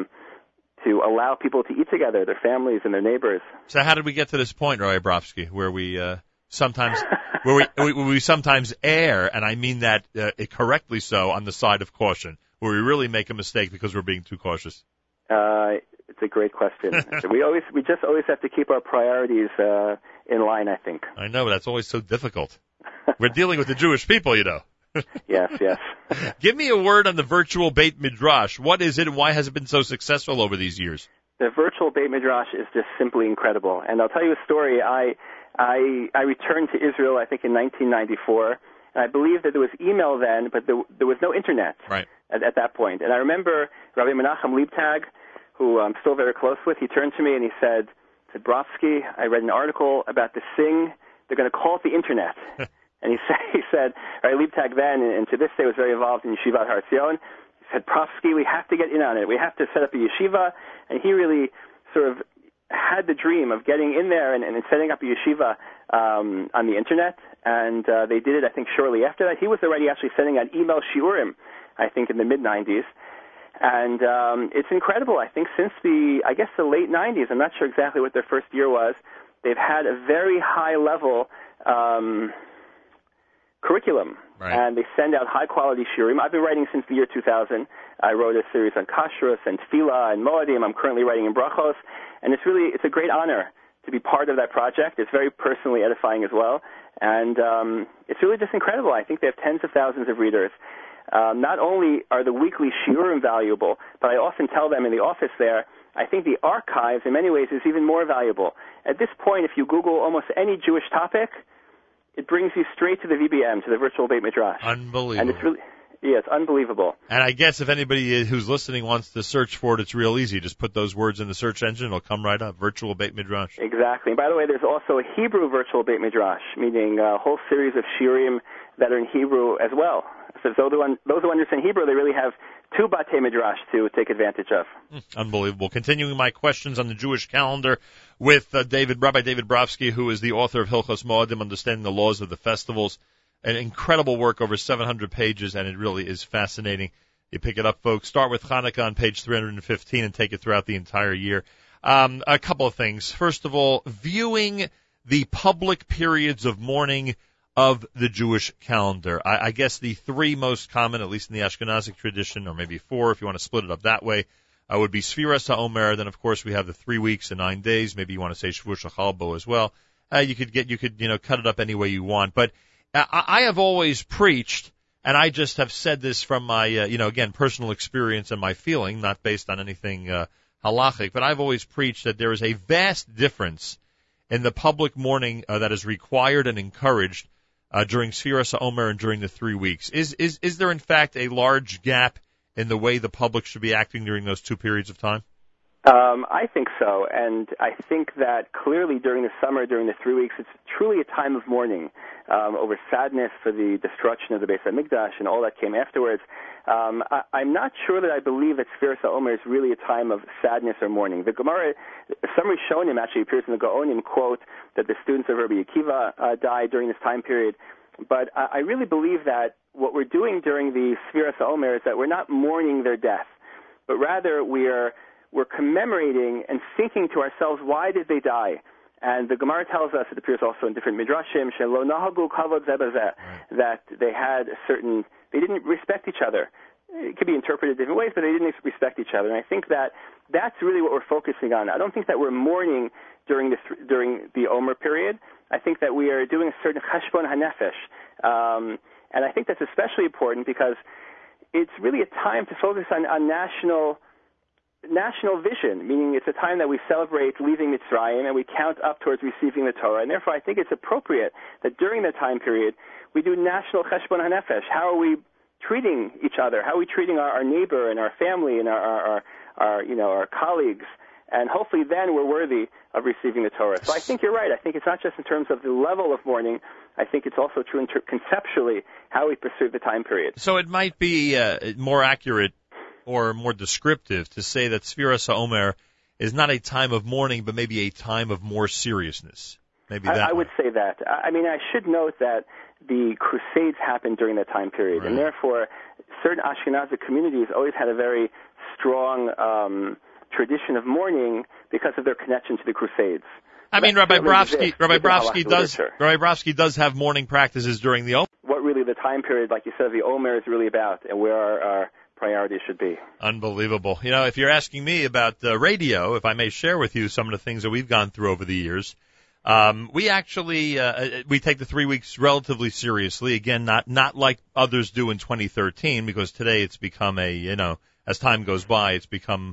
to allow people to eat together, their families and their neighbors. So how did we get to this point, Roy Abrovsky, where we uh, sometimes where we, we where we sometimes err, and I mean that uh, correctly so, on the side of caution, where we really make a mistake because we're being too cautious? Uh, it's a great question. we always we just always have to keep our priorities uh, in line, I think. I know, but that's always so difficult. We're dealing with the Jewish people, you know. Yes, yes. Give me a word on the virtual Beit Midrash. What is it, and why has it been so successful over these years? The virtual Beit Midrash is just simply incredible. And I'll tell you a story. I I, I returned to Israel, I think, in nineteen ninety-four. And I believe that there was email then, but there, there was no internet Right. at, at that point. And I remember Rabbi Menachem Liebtag, who I'm still very close with, he turned to me and he said, said, Brovsky, I read an article about this thing. They're going to call it the internet. And he said, he said, Rabbi Liebtag then, and, and to this day was very involved in Yeshiva Har Zion. He said, Brovsky, we have to get in on it. We have to set up a yeshiva. And he really sort of had the dream of getting in there and, and setting up a yeshiva um, on the internet. And uh, they did it, I think, shortly after that. He was already actually sending out email shiurim, I think, in the mid-nineties. And um, it's incredible. I think since the, I guess, the late nineties, I'm not sure exactly what their first year was, they've had a very high-level um, curriculum. Right. And they send out high-quality shiurim. I've been writing since the year two thousand. I wrote a series on kashrus and tefillah and moedim. I'm currently writing in brachos. And it's really, it's a great honor to be part of that project. It's very personally edifying as well. And um, it's really just incredible. I think they have tens of thousands of readers. Um, not only are the weekly shiurim valuable, but I often tell them in the office there, I think the archives in many ways is even more valuable. At this point, if you Google almost any Jewish topic, it brings you straight to the V B M, to the virtual Beit Midrash. Unbelievable. And it's really, yeah, it's unbelievable. And I guess if anybody who's listening wants to search for it, it's real easy. Just put those words in the search engine, it'll come right up. Virtual Beit Midrash. Exactly. And by the way, there's also a Hebrew virtual Beit Midrash, meaning a whole series of shiurim that are in Hebrew as well. So those who, those who understand Hebrew, they really have two Batei Midrash to take advantage of. Unbelievable. Continuing my questions on the Jewish calendar with uh, David, Rabbi David Brovsky, who is the author of Hilchos Moedim, Understanding the Laws of the Festivals. An incredible work, over seven hundred pages, and it really is fascinating. You pick it up, folks. Start with Hanukkah on page three hundred fifteen and take it throughout the entire year. Um, a couple of things. First of all, viewing the public periods of mourning of the Jewish calendar. I, I guess the three most common, at least in the Ashkenazic tradition, or maybe four if you want to split it up that way, uh, would be Sfiras HaOmer. Then, of course, we have the three weeks and nine days. Maybe you want to say Shavuot Shechalbo as well. Uh, you could get, you could, you know, cut it up any way you want. But uh, I have always preached, and I just have said this from my, uh, you know, again, personal experience and my feeling, not based on anything uh, halachic, but I've always preached that there is a vast difference in the public mourning uh, that is required and encouraged Uh, during Sfiras HaOmer and during the three weeks. Is, is, is there in fact a large gap in the way the public should be acting during those two periods of time? Um, I think so, and I think that clearly during the summer, during the three weeks, it's truly a time of mourning um, over sadness for the destruction of the Beis HaMikdash and all that came afterwards. Um, I, I'm not sure that I believe that Sfiras HaOmer is really a time of sadness or mourning. The Gemara, Summary Shonim actually appears in the Gaonim, quote, that the students of Rabbi Akiva uh, died during this time period. But I, I really believe that what we're doing during the Sfiras HaOmer is that we're not mourning their death, but rather we are we're commemorating and thinking to ourselves, why did they die? And the Gemara tells us, it appears also in different midrashim, shelo nahagu kavod zeh b'zeh, that they had a certain, they didn't respect each other. It could be interpreted different ways, but they didn't respect each other. And I think that that's really what we're focusing on. I don't think that we're mourning during this during the Omer period. I think that we are doing a certain cheshbon hanefesh, um, and I think that's especially important because it's really a time to focus on, on national. National vision, meaning it's a time that we celebrate leaving Mitzrayim and we count up towards receiving the Torah. And therefore, I think it's appropriate that during that time period, we do national cheshbon hanefesh. How are we treating each other? How are we treating our, our neighbor and our family and our, our, our, our, you know, our colleagues? And hopefully then we're worthy of receiving the Torah. So I think you're right. I think it's not just in terms of the level of mourning. I think it's also true inter- conceptually how we pursue the time period. So it might be uh, more accurate or more descriptive to say that Sfiras HaOmer is not a time of mourning, but maybe a time of more seriousness. Maybe that. I, I would say that. I mean, I should note that the Crusades happened during that time period, right. And therefore, certain Ashkenazi communities always had a very strong um, tradition of mourning because of their connection to the Crusades. I mean, Rabbi Brovsky, Rabbi Brovsky does, Rabbi Brovsky does have mourning practices during the Omer. What really the time period, like you said, the Omer is really about, and where our, our priorities should be. Unbelievable. You know, if you're asking me about uh, radio, if I may share with you some of the things that we've gone through over the years, um, we actually uh, we take the three weeks relatively seriously. Again, not not like others do in twenty thirteen, because today it's become a, you know, as time goes by, it's become,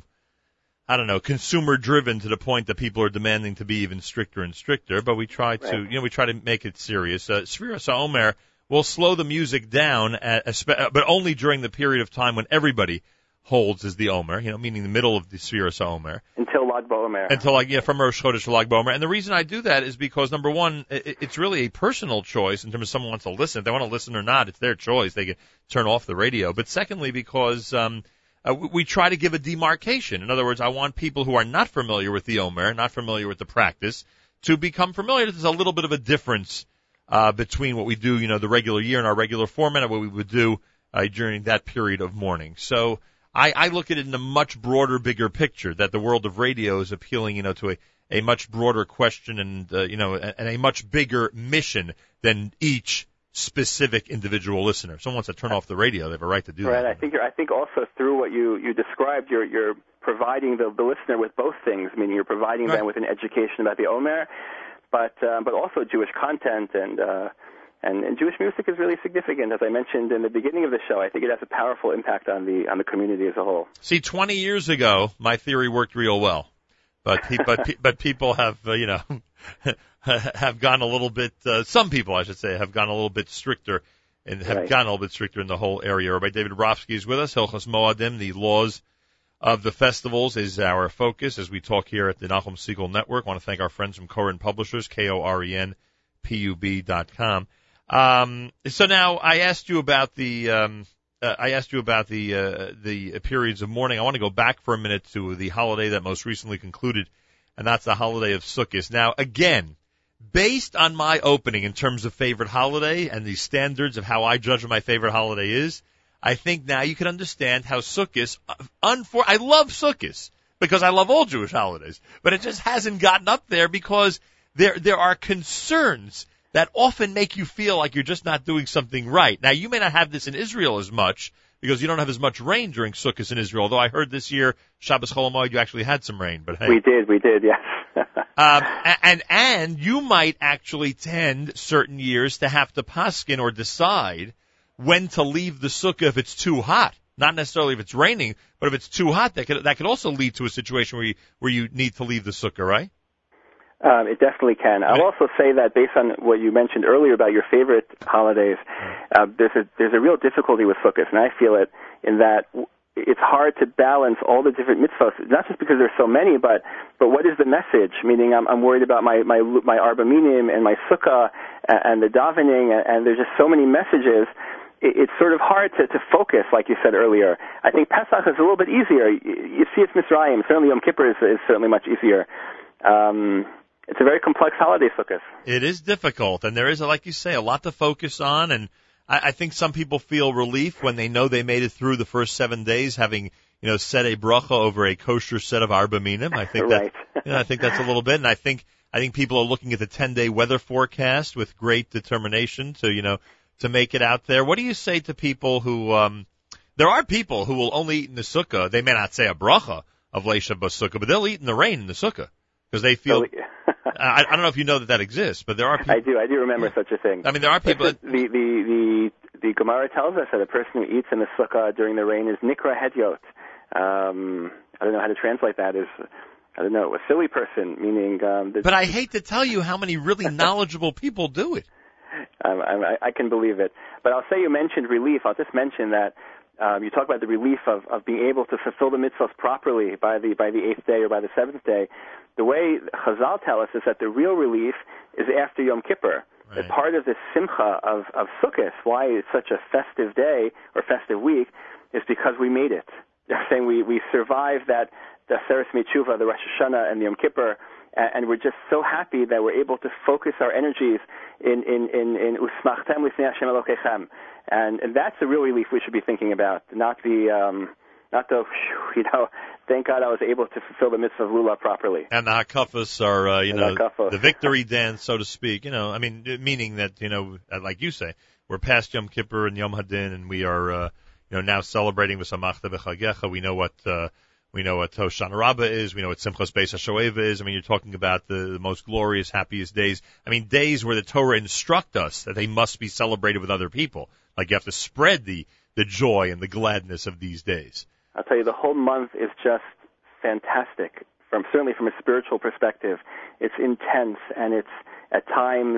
I don't know, consumer driven to the point that people are demanding to be even stricter and stricter. But we try to, right. you know, we try to make it serious. Uh, Sfiras HaOmer will slow the music down, at, but only during the period of time when everybody holds as the Omer, you know, meaning the middle of the Sfiras HaOmer. Until Lag BaOmer. Until, like, yeah, from Rosh Chodesh to Lag BaOmer. And the reason I do that is because, number one, it, it's really a personal choice in terms of someone wants to listen. If they want to listen or not, it's their choice. They can turn off the radio. But secondly, because um, uh, we, we try to give a demarcation. In other words, I want people who are not familiar with the Omer, not familiar with the practice, to become familiar. There's a little bit of a difference Uh, between what we do, you know, the regular year in our regular format and what we would do uh, during that period of mourning. So I, I look at it in a much broader, bigger picture, that the world of radio is appealing, you know, to a, a much broader question and, uh, you know, and a much bigger mission than each specific individual listener. If someone wants to turn off the radio, they have a right to do right. that. Right. I think you're, I think also through what you, you described, you're, you're providing the, the listener with both things, meaning you're providing right. them with an education about the Omer, but uh, but also Jewish content and, uh, and and Jewish music is really significant. As I mentioned in the beginning of the show, I think it has a powerful impact on the on the community as a whole. See, twenty years ago, my theory worked real well, but pe- but pe- but people have uh, you know have gone a little bit. Uh, some people, I should say, have gone a little bit stricter and have right. gone a little bit stricter in the whole area. Rabbi David Brovsky is with us. Hilchos Moadim, the laws of the festivals, is our focus as we talk here at the Nachum Segal Network. I want to thank our friends from Koren Publishers, K O R E N P U B dot com. Um, so now I asked you about the, um, uh, I asked you about the, uh, the periods of mourning. I want to go back for a minute to the holiday that most recently concluded, and that's the holiday of Sukkot. Now, again, based on my opening in terms of favorite holiday and the standards of how I judge what my favorite holiday is, I think now you can understand how Sukkot, unfor- I love Sukkot because I love all Jewish holidays, but it just hasn't gotten up there because there, there are concerns that often make you feel like you're just not doing something right. Now, you may not have this in Israel as much because you don't have as much rain during Sukkot in Israel, although I heard this year, Shabbos Chol Hamoed, you actually had some rain, but hey. We did, we did, yes. um, and, and you might actually tend certain years to have to paskin or decide when to leave the sukkah if it's too hot. Not necessarily if it's raining, but if it's too hot, that could, that could also lead to a situation where you, where you need to leave the sukkah, right? Um, it definitely can. I'll also say that based on what you mentioned earlier about your favorite holidays, uh, there's a there's a real difficulty with Sukkot, and I feel it in that it's hard to balance all the different mitzvahs, not just because there's so many, but but what is the message? Meaning, I'm I'm worried about my my my arba minim and my sukkah and, and the davening, and, and there's just so many messages. It, it's sort of hard to, to focus, like you said earlier. I think Pesach is a little bit easier. You, you see, it's Mitzrayim. Certainly, Yom Kippur is, is certainly much easier. Um, it's a very complex holiday, Sukkot. It is difficult, and there is, like you say, a lot to focus on, and I, I think some people feel relief when they know they made it through the first seven days, having, you know, said a bracha over a kosher set of arba minim. I think right. that, you know, I think that's a little bit, and I think, I think people are looking at the ten-day weather forecast with great determination to, you know, to make it out there. What do you say to people who, um, there are people who will only eat in the sukkah. They may not say a bracha of Leisha Basukkah, but they'll eat in the rain in the sukkah because they feel, oh, yeah. I, I don't know if you know that that exists, but there are people. I do, I do remember such a thing. I mean, there are people. The, the, the, the Gemara tells us that a person who eats in the sukkah during the rain is nikra hedyot. Um, I don't know how to translate that. Is I don't know, a silly person, meaning. Um, the, but I hate to tell you how many really knowledgeable people do it. Um, I, I can believe it. But I'll say you mentioned relief. I'll just mention that um, you talk about the relief of, of being able to fulfill the mitzvahs properly by the by the eighth day or by the seventh day. The way Chazal tell us is that the real relief is after Yom Kippur. Right. That part of the simcha of, of Sukkot, why it's such a festive day or festive week, is because we made it. They're saying we, we survived that, the Aseret Mitzvah, the Rosh Hashanah, and the Yom Kippur, and we're just so happy that we're able to focus our energies in in in in Usmachtem Lifnei Hashem Elokechem, and and that's the real relief we should be thinking about, not the um, not the you know. Thank God I was able to fulfill the mitzvah of Lula properly. And the hakafas are uh, you and know the, the victory dance, so to speak. You know, I mean, meaning that you know, like you say, we're past Yom Kippur and Yom Hadin, and we are uh, you know now celebrating with Samachta B'Chagecha. We know what. Uh, We know what Hoshana Rabbah is. We know what Simchas Beis HaShoeva is. I mean, you're talking about the, the most glorious, happiest days. I mean, days where the Torah instruct us that they must be celebrated with other people. Like you have to spread the, the joy and the gladness of these days. I'll tell you, the whole month is just fantastic. From certainly from a spiritual perspective, it's intense and it's at times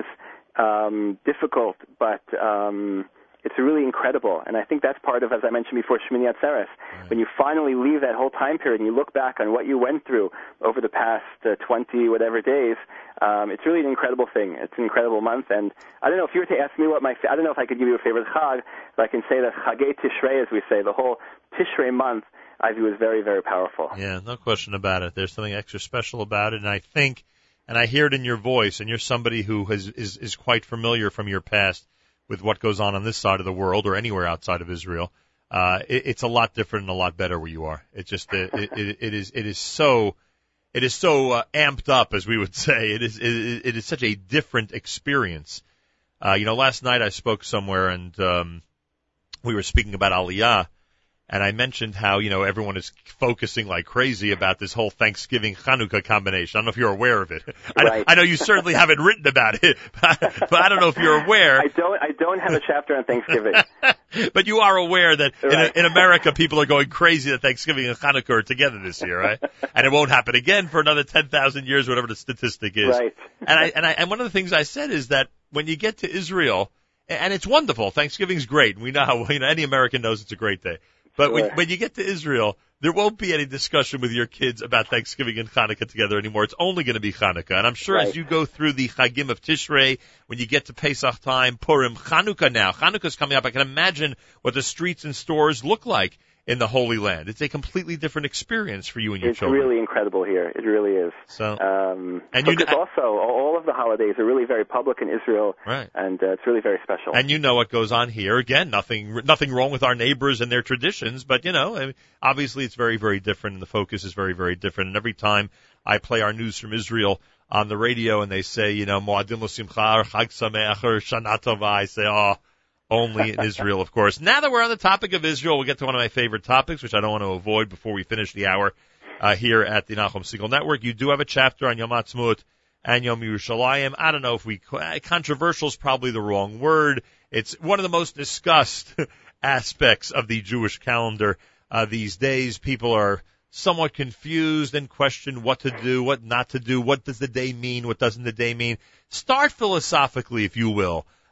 um, difficult, but um, it's really incredible. And I think that's part of, as I mentioned before, Shmini Atzeres. Right. When you finally leave that whole time period and you look back on what you went through over the past uh, twenty whatever days, um, it's really an incredible thing. It's an incredible month. And I don't know if you were to ask me what my, I don't know if I could give you a favorite Chag, but I can say that Chagei Tishrei, as we say, the whole Tishrei month, I view as very, very powerful. Yeah, no question about it. There's something extra special about it. And I think, and I hear it in your voice, and you're somebody who has, is, is quite familiar from your past with what goes on on this side of the world or anywhere outside of Israel. Uh, it, it's a lot different and a lot better where you are. It's just, it, it, it is, it is so, it is so uh, amped up, as we would say. It is, it, it is such a different experience. Uh, you know, last night I spoke somewhere and, um, we were speaking about Aliyah. And I mentioned how, you know, everyone is focusing like crazy about this whole Thanksgiving Hanukkah combination. I don't know if you're aware of it. I, right. I know you certainly haven't written about it, but, but I don't know if you're aware. I don't, I don't have a chapter on Thanksgiving. But you are aware that right. in, in America, people are going crazy that Thanksgiving and Hanukkah are together this year, right? And it won't happen again for another ten thousand years, whatever the statistic is. Right. And I, and I, and one of the things I said is that when you get to Israel, and it's wonderful, Thanksgiving's great. We know how, you know, any American knows it's a great day. But when, when you get to Israel, there won't be any discussion with your kids about Thanksgiving and Hanukkah together anymore. It's only going to be Hanukkah. And I'm sure right. as you go through the Chagim of Tishrei, when you get to Pesach time, Purim, Hanukkah now, Hanukkah's coming up. I can imagine what the streets and stores look like in the Holy Land. It's a completely different experience for you and your it's children. It's really incredible here. It really is. So, um, and because you, also all of the holidays are really very public in Israel, right? And uh, it's really very special. And you know what goes on here. Again, nothing, nothing wrong with our neighbors and their traditions, but you know, I mean, obviously it's very, very different, and the focus is very, very different. And every time I play our news from Israel on the radio, and they say, you know, Moadim L'Simcha, Chag Sameach, or Shana Tova, I say, oh. Only in Israel, of course. Now that we're on the topic of Israel, we'll get to one of my favorite topics, which I don't want to avoid before we finish the hour uh, here at the Nachum Segal Network. You do have a chapter on Yom Ha'atzmaut and Yom Yerushalayim. I don't know if we – controversial is probably the wrong word. It's one of the most discussed aspects of the Jewish calendar uh, these days. People are somewhat confused and question what to do, what not to do. What does the day mean? What doesn't the day mean? Start philosophically, if you will.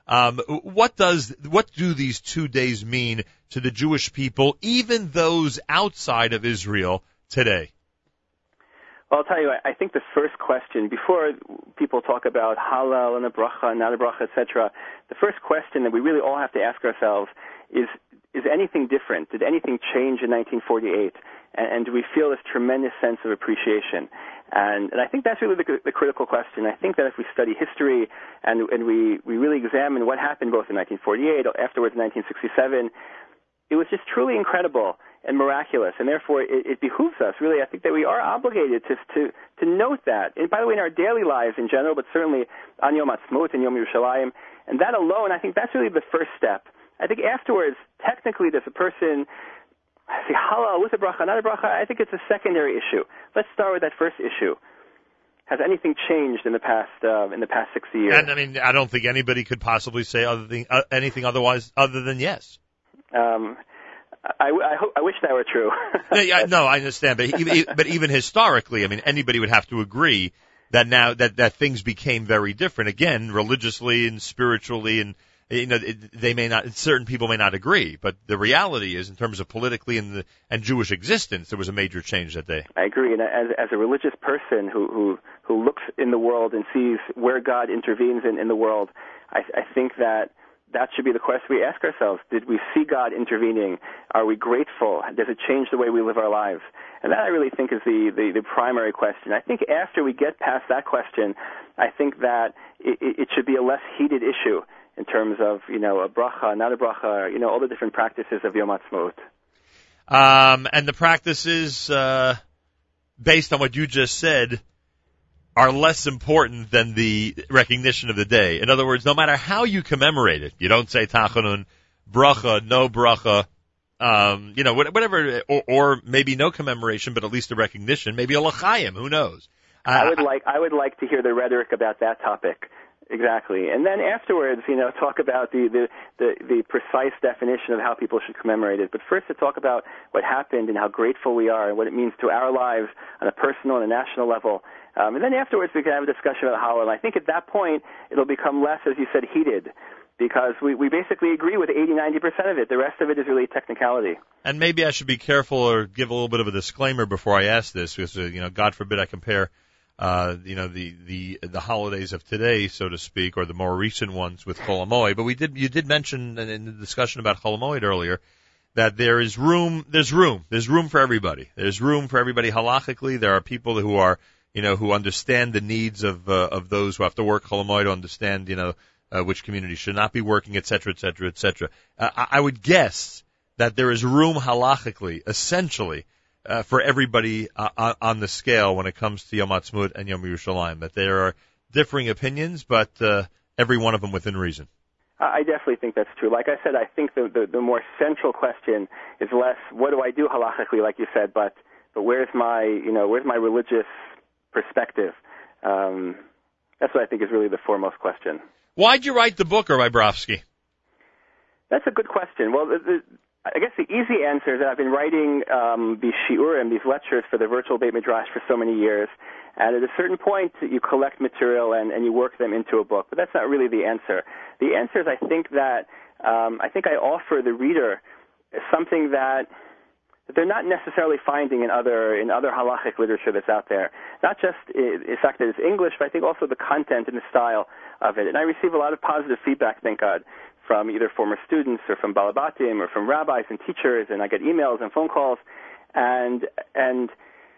Um, what does, what do these two days mean to the Jewish people, even those outside of Israel today? Well, I'll tell you, I think the first question, before people talk about halal and a bracha and not a bracha, et cetera, the first question that we really all have to ask ourselves is, is anything different? Did anything change in nineteen forty-eight? And, and do we feel this tremendous sense of appreciation? And, and I think that's really the, the critical question. I think that if we study history and, and we, we really examine what happened both in nineteen forty-eight, afterwards in nineteen sixty-seven, it was just truly incredible and miraculous, and therefore it, it behooves us, really, I think that we are obligated to, to to note that. And by the way, in our daily lives in general, but certainly on Yom Ha'atzmaut and Yom Yerushalayim, and that alone, I think that's really the first step. I think afterwards, technically, does a person say halal with a bracha, not a bracha? I think it's a secondary issue. Let's start with that first issue. Has anything changed in the past uh, in the past sixty years? And I mean, I don't think anybody could possibly say other than, uh, anything otherwise other than yes. Um, I, I, hope, I wish that were true. yeah, no, I understand, but even, but even historically, I mean, anybody would have to agree that now that, that things became very different. Again, religiously and spiritually, and you know, it, they may not, certain people may not agree, but the reality is, in terms of politically and the and Jewish existence, there was a major change that day. I agree, and as as a religious person who who who looks in the world and sees where God intervenes in in the world, I, I think that. That should be the question we ask ourselves. Did we see God intervening? Are we grateful? Does it change the way we live our lives? And that I really think is the, the, the primary question. I think after we get past that question, I think that it, it should be a less heated issue in terms of, you know, a bracha, not a bracha, you know, all the different practices of Yom Ha'atzmaut. Um, and the practices, uh, based on what you just said, are less important than the recognition of the day. In other words, no matter how you commemorate it, you don't say tachanun, bracha, no bracha, um, you know, whatever, or, or maybe no commemoration, but at least a recognition, maybe a l'chaim, who knows? Uh, I would like, I would like to hear the rhetoric about that topic. Exactly. And then afterwards, you know, talk about the, the, the, the precise definition of how people should commemorate it. But first to talk about what happened and how grateful we are and what it means to our lives on a personal and a national level. Um, and then afterwards we can have a discussion about halal. And I think at that point it'll become less, as you said, heated, because we, we basically agree with eighty, ninety percent of it. The rest of it is really technicality. And maybe I should be careful or give a little bit of a disclaimer before I ask this, because, uh, you know, God forbid I compare Uh, you know, the, the, the holidays of today, so to speak, or the more recent ones with Chol HaMoed. But we did, you did mention in the discussion about Chol HaMoed earlier that there is room, there's room, there's room for everybody. There's room for everybody halachically. There are people who are, you know, who understand the needs of, uh, of those who have to work Chol HaMoed, to understand, you know, uh, which community should not be working, et cetera, et cetera, et cetera. Uh, I, I would guess that there is room halachically, essentially, Uh, for everybody uh, on, on the scale when it comes to Yom Ha'atzmaut and Yom Yerushalayim, that there are differing opinions, but uh, every one of them within reason. I definitely think that's true. Like I said, I think the, the, the more central question is less, what do I do halachically, like you said, but, but where's my, you know, where's my religious perspective? Um, that's what I think is really the foremost question. Why'd you write the book, Rabbi Brofsky? That's a good question. Well, the, the, I guess the easy answer is that I've been writing um, these shiurim, these lectures for the virtual Beit Midrash for so many years, and at a certain point you collect material and, and you work them into a book, but that's not really the answer. The answer is I think that um, I think I offer the reader something that, that they're not necessarily finding in other in other halachic literature that's out there. Not just the fact that it's English, but I think also the content and the style of it. And I receive a lot of positive feedback, thank God, from either former students or from balabatim or from rabbis and teachers, and I get emails and phone calls. And and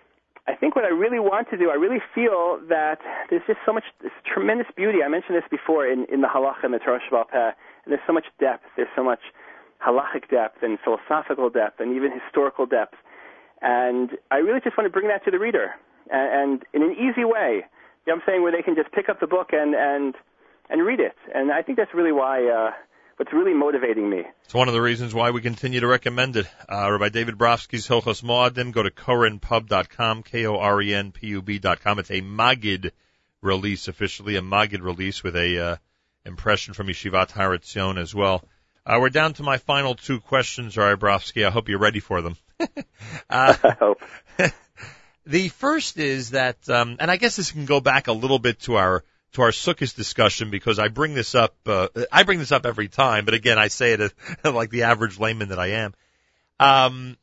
I think what I really want to do, I really feel that there's just so much, this tremendous beauty. I mentioned this before in, in the halacha and the Torah Sheba'al Peh, and there's so much depth. There's so much halachic depth and philosophical depth and even historical depth. And I really just want to bring that to the reader, and, and in an easy way. You know what I'm saying, where they can just pick up the book and, and, and read it. And I think that's really why... Uh, What's really motivating me. It's one of the reasons why we continue to recommend it. Uh, Rabbi David Brofsky's Hilchos Moadim. Go to koren pub dot com, K O R E N P U B dot com. It's a Magid release, officially a Magid release with a uh, impression from Yeshivat Har Etzion as well. Uh, we're down to my final two questions, Rabbi Brofsky. I hope you're ready for them. uh, I hope. The first is that, um, and I guess this can go back a little bit to our to our Sukkot discussion because I bring this up, uh, I bring this up every time, but again, I say it as, like the average layman that I am. Um,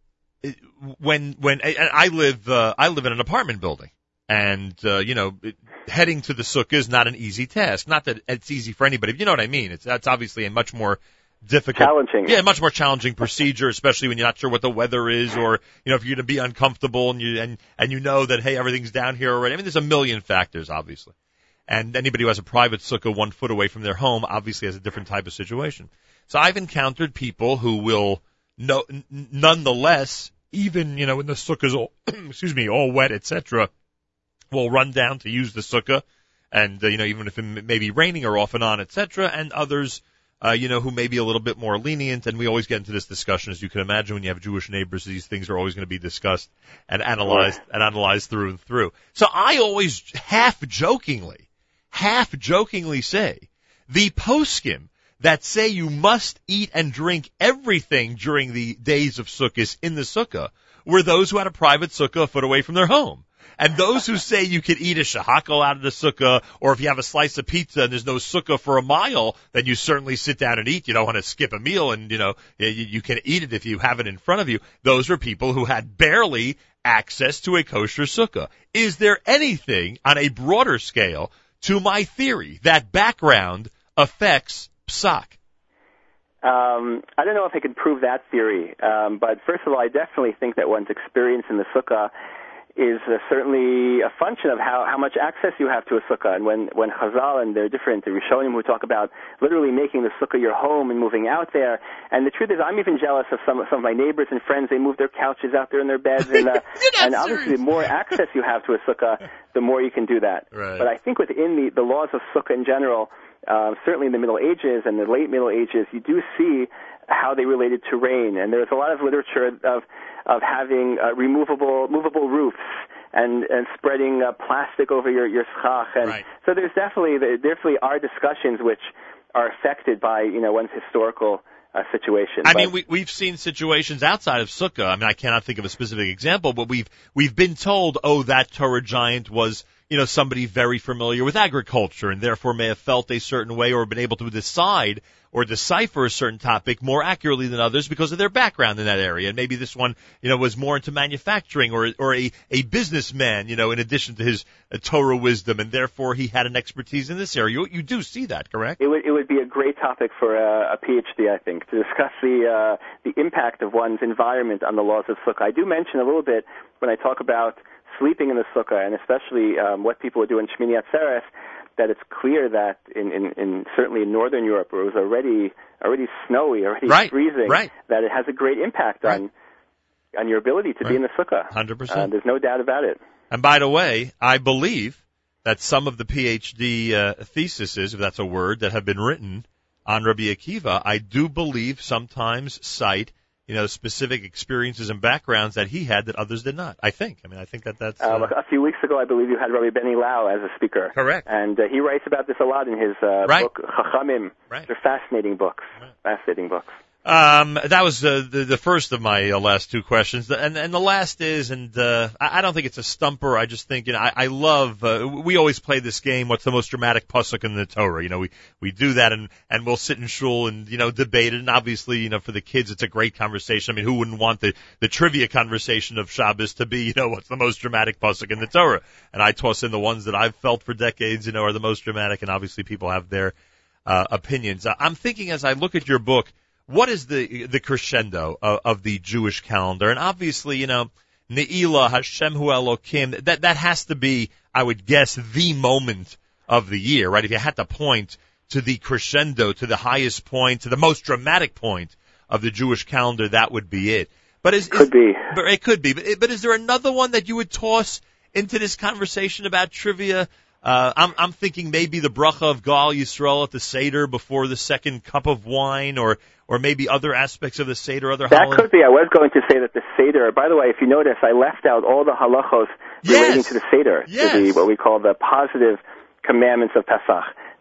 when, when, and I live, uh, I live in an apartment building and, uh, you know, it, heading to the Sukkah is not an easy task. Not that it's easy for anybody, but you know what I mean. It's, that's obviously a much more difficult, challenging. Yeah, much more challenging procedure, especially when you're not sure what the weather is, or you know if you're going to be uncomfortable and you and and you know that hey everything's down here already. I mean, there's a million factors, obviously. And anybody who has a private sukkah one foot away from their home obviously has a different type of situation. So I've encountered people who will, no, n- nonetheless, even you know when the sukkah's all, excuse me, all wet, et cetera, will run down to use the sukkah, and uh, you know even if it may be raining or off and on, et cetera, and others. Uh, you know, who may be a little bit more lenient, and we always get into this discussion, as you can imagine, when you have Jewish neighbors, these things are always going to be discussed and analyzed, and analyzed through and through. So I always half-jokingly, half-jokingly say, the poskim that say you must eat and drink everything during the days of Sukkot in the sukkah were those who had a private sukkah a foot away from their home. And those who say you could eat a shahakal out of the sukkah, or if you have a slice of pizza and there's no sukkah for a mile, then you certainly sit down and eat. You don't want to skip a meal, and you know you, you can eat it if you have it in front of you. Those are people who had barely access to a kosher sukkah. Is there anything on a broader scale to my theory that background affects psak? Um, I don't know if I can prove that theory, um, but first of all, I definitely think that one's experience in the sukkah is uh, certainly a function of how, how much access you have to a sukkah. And when, when Chazal, and they're different, the Rishonim who talk about literally making the sukkah your home and moving out there. And the truth is, I'm even jealous of some, some of my neighbors and friends. They move their couches out there in their beds. And, uh, and obviously, the more access you have to a sukkah, the more you can do that. Right. But I think within the, the laws of sukkah in general, uh, certainly in the Middle Ages and the late Middle Ages, you do see how they related to rain. And there's a lot of literature of of having uh, removable, movable roofs and, and spreading uh, plastic over your, your schach. And right. So there's definitely, there definitely are discussions which are affected by, you know, one's historical uh, situation. I but, mean, we, we've seen situations outside of sukkah. I mean, I cannot think of a specific example, but we've, we've been told, oh, that Torah giant was, you know, somebody very familiar with agriculture and therefore may have felt a certain way or been able to decide or decipher a certain topic more accurately than others because of their background in that area. And maybe this one, you know, was more into manufacturing or or a, a businessman, you know, in addition to his uh, Torah wisdom, and therefore he had an expertise in this area. You, you do see that, correct? It would it would be a great topic for a, a PhD, I think, to discuss the uh, the impact of one's environment on the laws of sukkah. I do mention a little bit when I talk about sleeping in the sukkah, and especially um, what people would do in Shmini Atzeres, that it's clear that in, in, in certainly in Northern Europe, where it was already already snowy, already right, freezing, right. that it has a great impact right. on on your ability to right. be in the sukkah. one hundred percent. Uh, there's no doubt about it. And by the way, I believe that some of the PhD uh, theses, if that's a word, that have been written on Rabbi Akiva, I do believe sometimes cite you know, specific experiences and backgrounds that he had that others did not. I think. I mean, I think that that's... Uh, um, a few weeks ago, I believe you had Rabbi Benny Lau as a speaker. Correct. And uh, he writes about this a lot in his uh, right. book, Chachamim. Right. They're fascinating books. Right. Fascinating books. Um, that was uh, the, the first of my uh, last two questions. And, and the last is, and uh, I, I don't think it's a stumper. I just think, you know, I, I love, uh, we always play this game, what's the most dramatic pasuk in the Torah? You know, we, we do that and, and we'll sit in shul and, you know, debate it. And obviously, you know, for the kids, it's a great conversation. I mean, who wouldn't want the, the trivia conversation of Shabbos to be, you know, what's the most dramatic pasuk in the Torah? And I toss in the ones that I've felt for decades, you know, are the most dramatic. And obviously people have their uh, opinions. I'm thinking as I look at your book, what is the the crescendo of, of the Jewish calendar? And obviously, you know, Ne'ilah, Hashem Hu Elokim, that, that has to be, I would guess, the moment of the year, right? If you had to point to the crescendo, to the highest point, to the most dramatic point of the Jewish calendar, that would be it. But is, could is, be. But it could be. But, but is there another one that you would toss into this conversation about trivia? Uh, I'm, I'm thinking maybe the bracha of Gal Yisrael at the Seder before the second cup of wine, or or maybe other aspects of the Seder, other that holidays. Could be. I was going to say that the Seder, by the way, if you notice, I left out all the halachos yes. relating to the Seder, yes. to the, what we call the positive commandments of Pesach.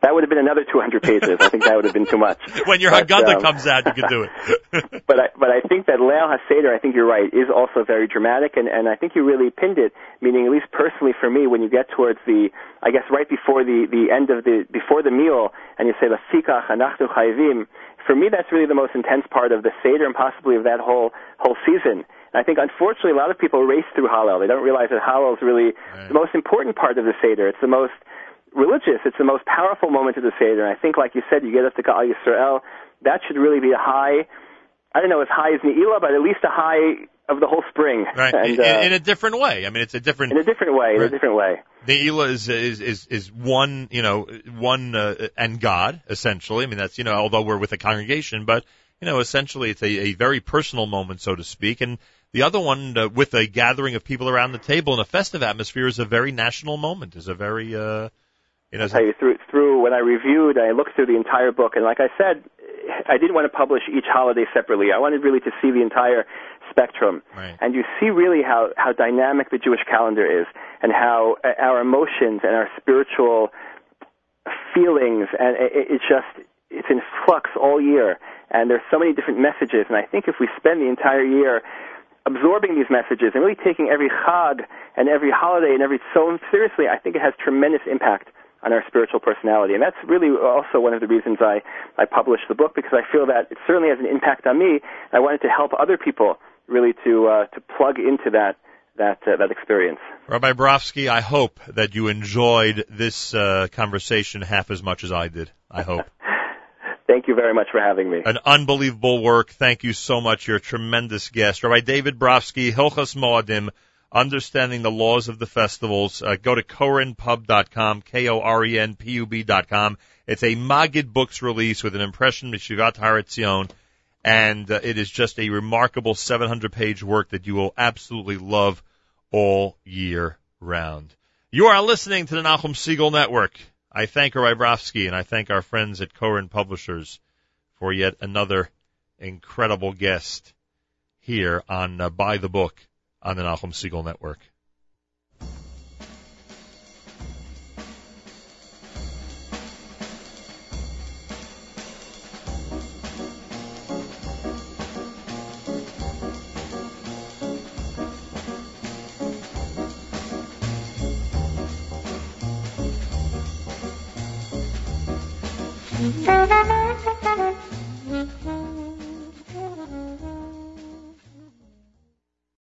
that would have been another two hundred pages. I think that would have been too much. When your but, Haggadah um, comes out, you can do it. but I, but I think that Leil HaSeder, I think you're right, is also very dramatic, and, and I think you really pinned it. Meaning, at least personally for me, when you get towards the, I guess right before the the end of the before the meal, and you say Lafikach Anachnu Chayvim. For me, that's really the most intense part of the Seder and possibly of that whole whole season. And I think, unfortunately, a lot of people race through Hallel. They don't realize that Hallel is really right. the most important part of the Seder. It's the most religious. It's the most powerful moment of the Seder. And I think, like you said, you get us to Ka'al Yisrael. That should really be a high, I don't know, as high as Ne'ilah, but at least a high of the whole spring. Right. And, in, uh, in a different way. I mean, it's a different... In a different way, in right. a different way. Ne'ilah is, is, is, is one, you know, one, uh, and God, essentially. I mean, that's, you know, although we're with a congregation, but, you know, essentially it's a, a very personal moment, so to speak. And the other one, uh, with a gathering of people around the table in a festive atmosphere, is a very national moment, is a very, uh, you know... I'll tell you, through, through, when I reviewed, I looked through the entire book, and like I said, I didn't want to publish each holiday separately. I wanted really to see the entire spectrum. Right. And you see really how, how dynamic the Jewish calendar is, and how our emotions and our spiritual feelings, and it, it's just, it's in flux all year. And there's so many different messages, and I think if we spend the entire year absorbing these messages and really taking every chag and every holiday and every so seriously, I think it has tremendous impact on our spiritual personality. And that's really also one of the reasons I, I published the book, because I feel that it certainly has an impact on me. I wanted to help other people really to uh, to plug into that that uh, that experience. Rabbi Borofsky, I hope that you enjoyed this uh, conversation half as much as I did. I hope. Thank you very much for having me. An unbelievable work. Thank you so much. You're a tremendous guest. Rabbi David Borofsky, Hilchos Moadim, Understanding the Laws of the Festivals. Uh, go to koren pub dot com, K O R E N P U B dot com. It's a Maggid Books release with an impression of Yeshivat Har Etzion, and uh, it is just a remarkable seven hundred page work that you will absolutely love all year round. You are listening to the Nachum Segal Network. I thank Rabbi Borofsky, and I thank our friends at Koren Publishers for yet another incredible guest here on uh, Buy the Book on the Nachum Segal Network. Thank you.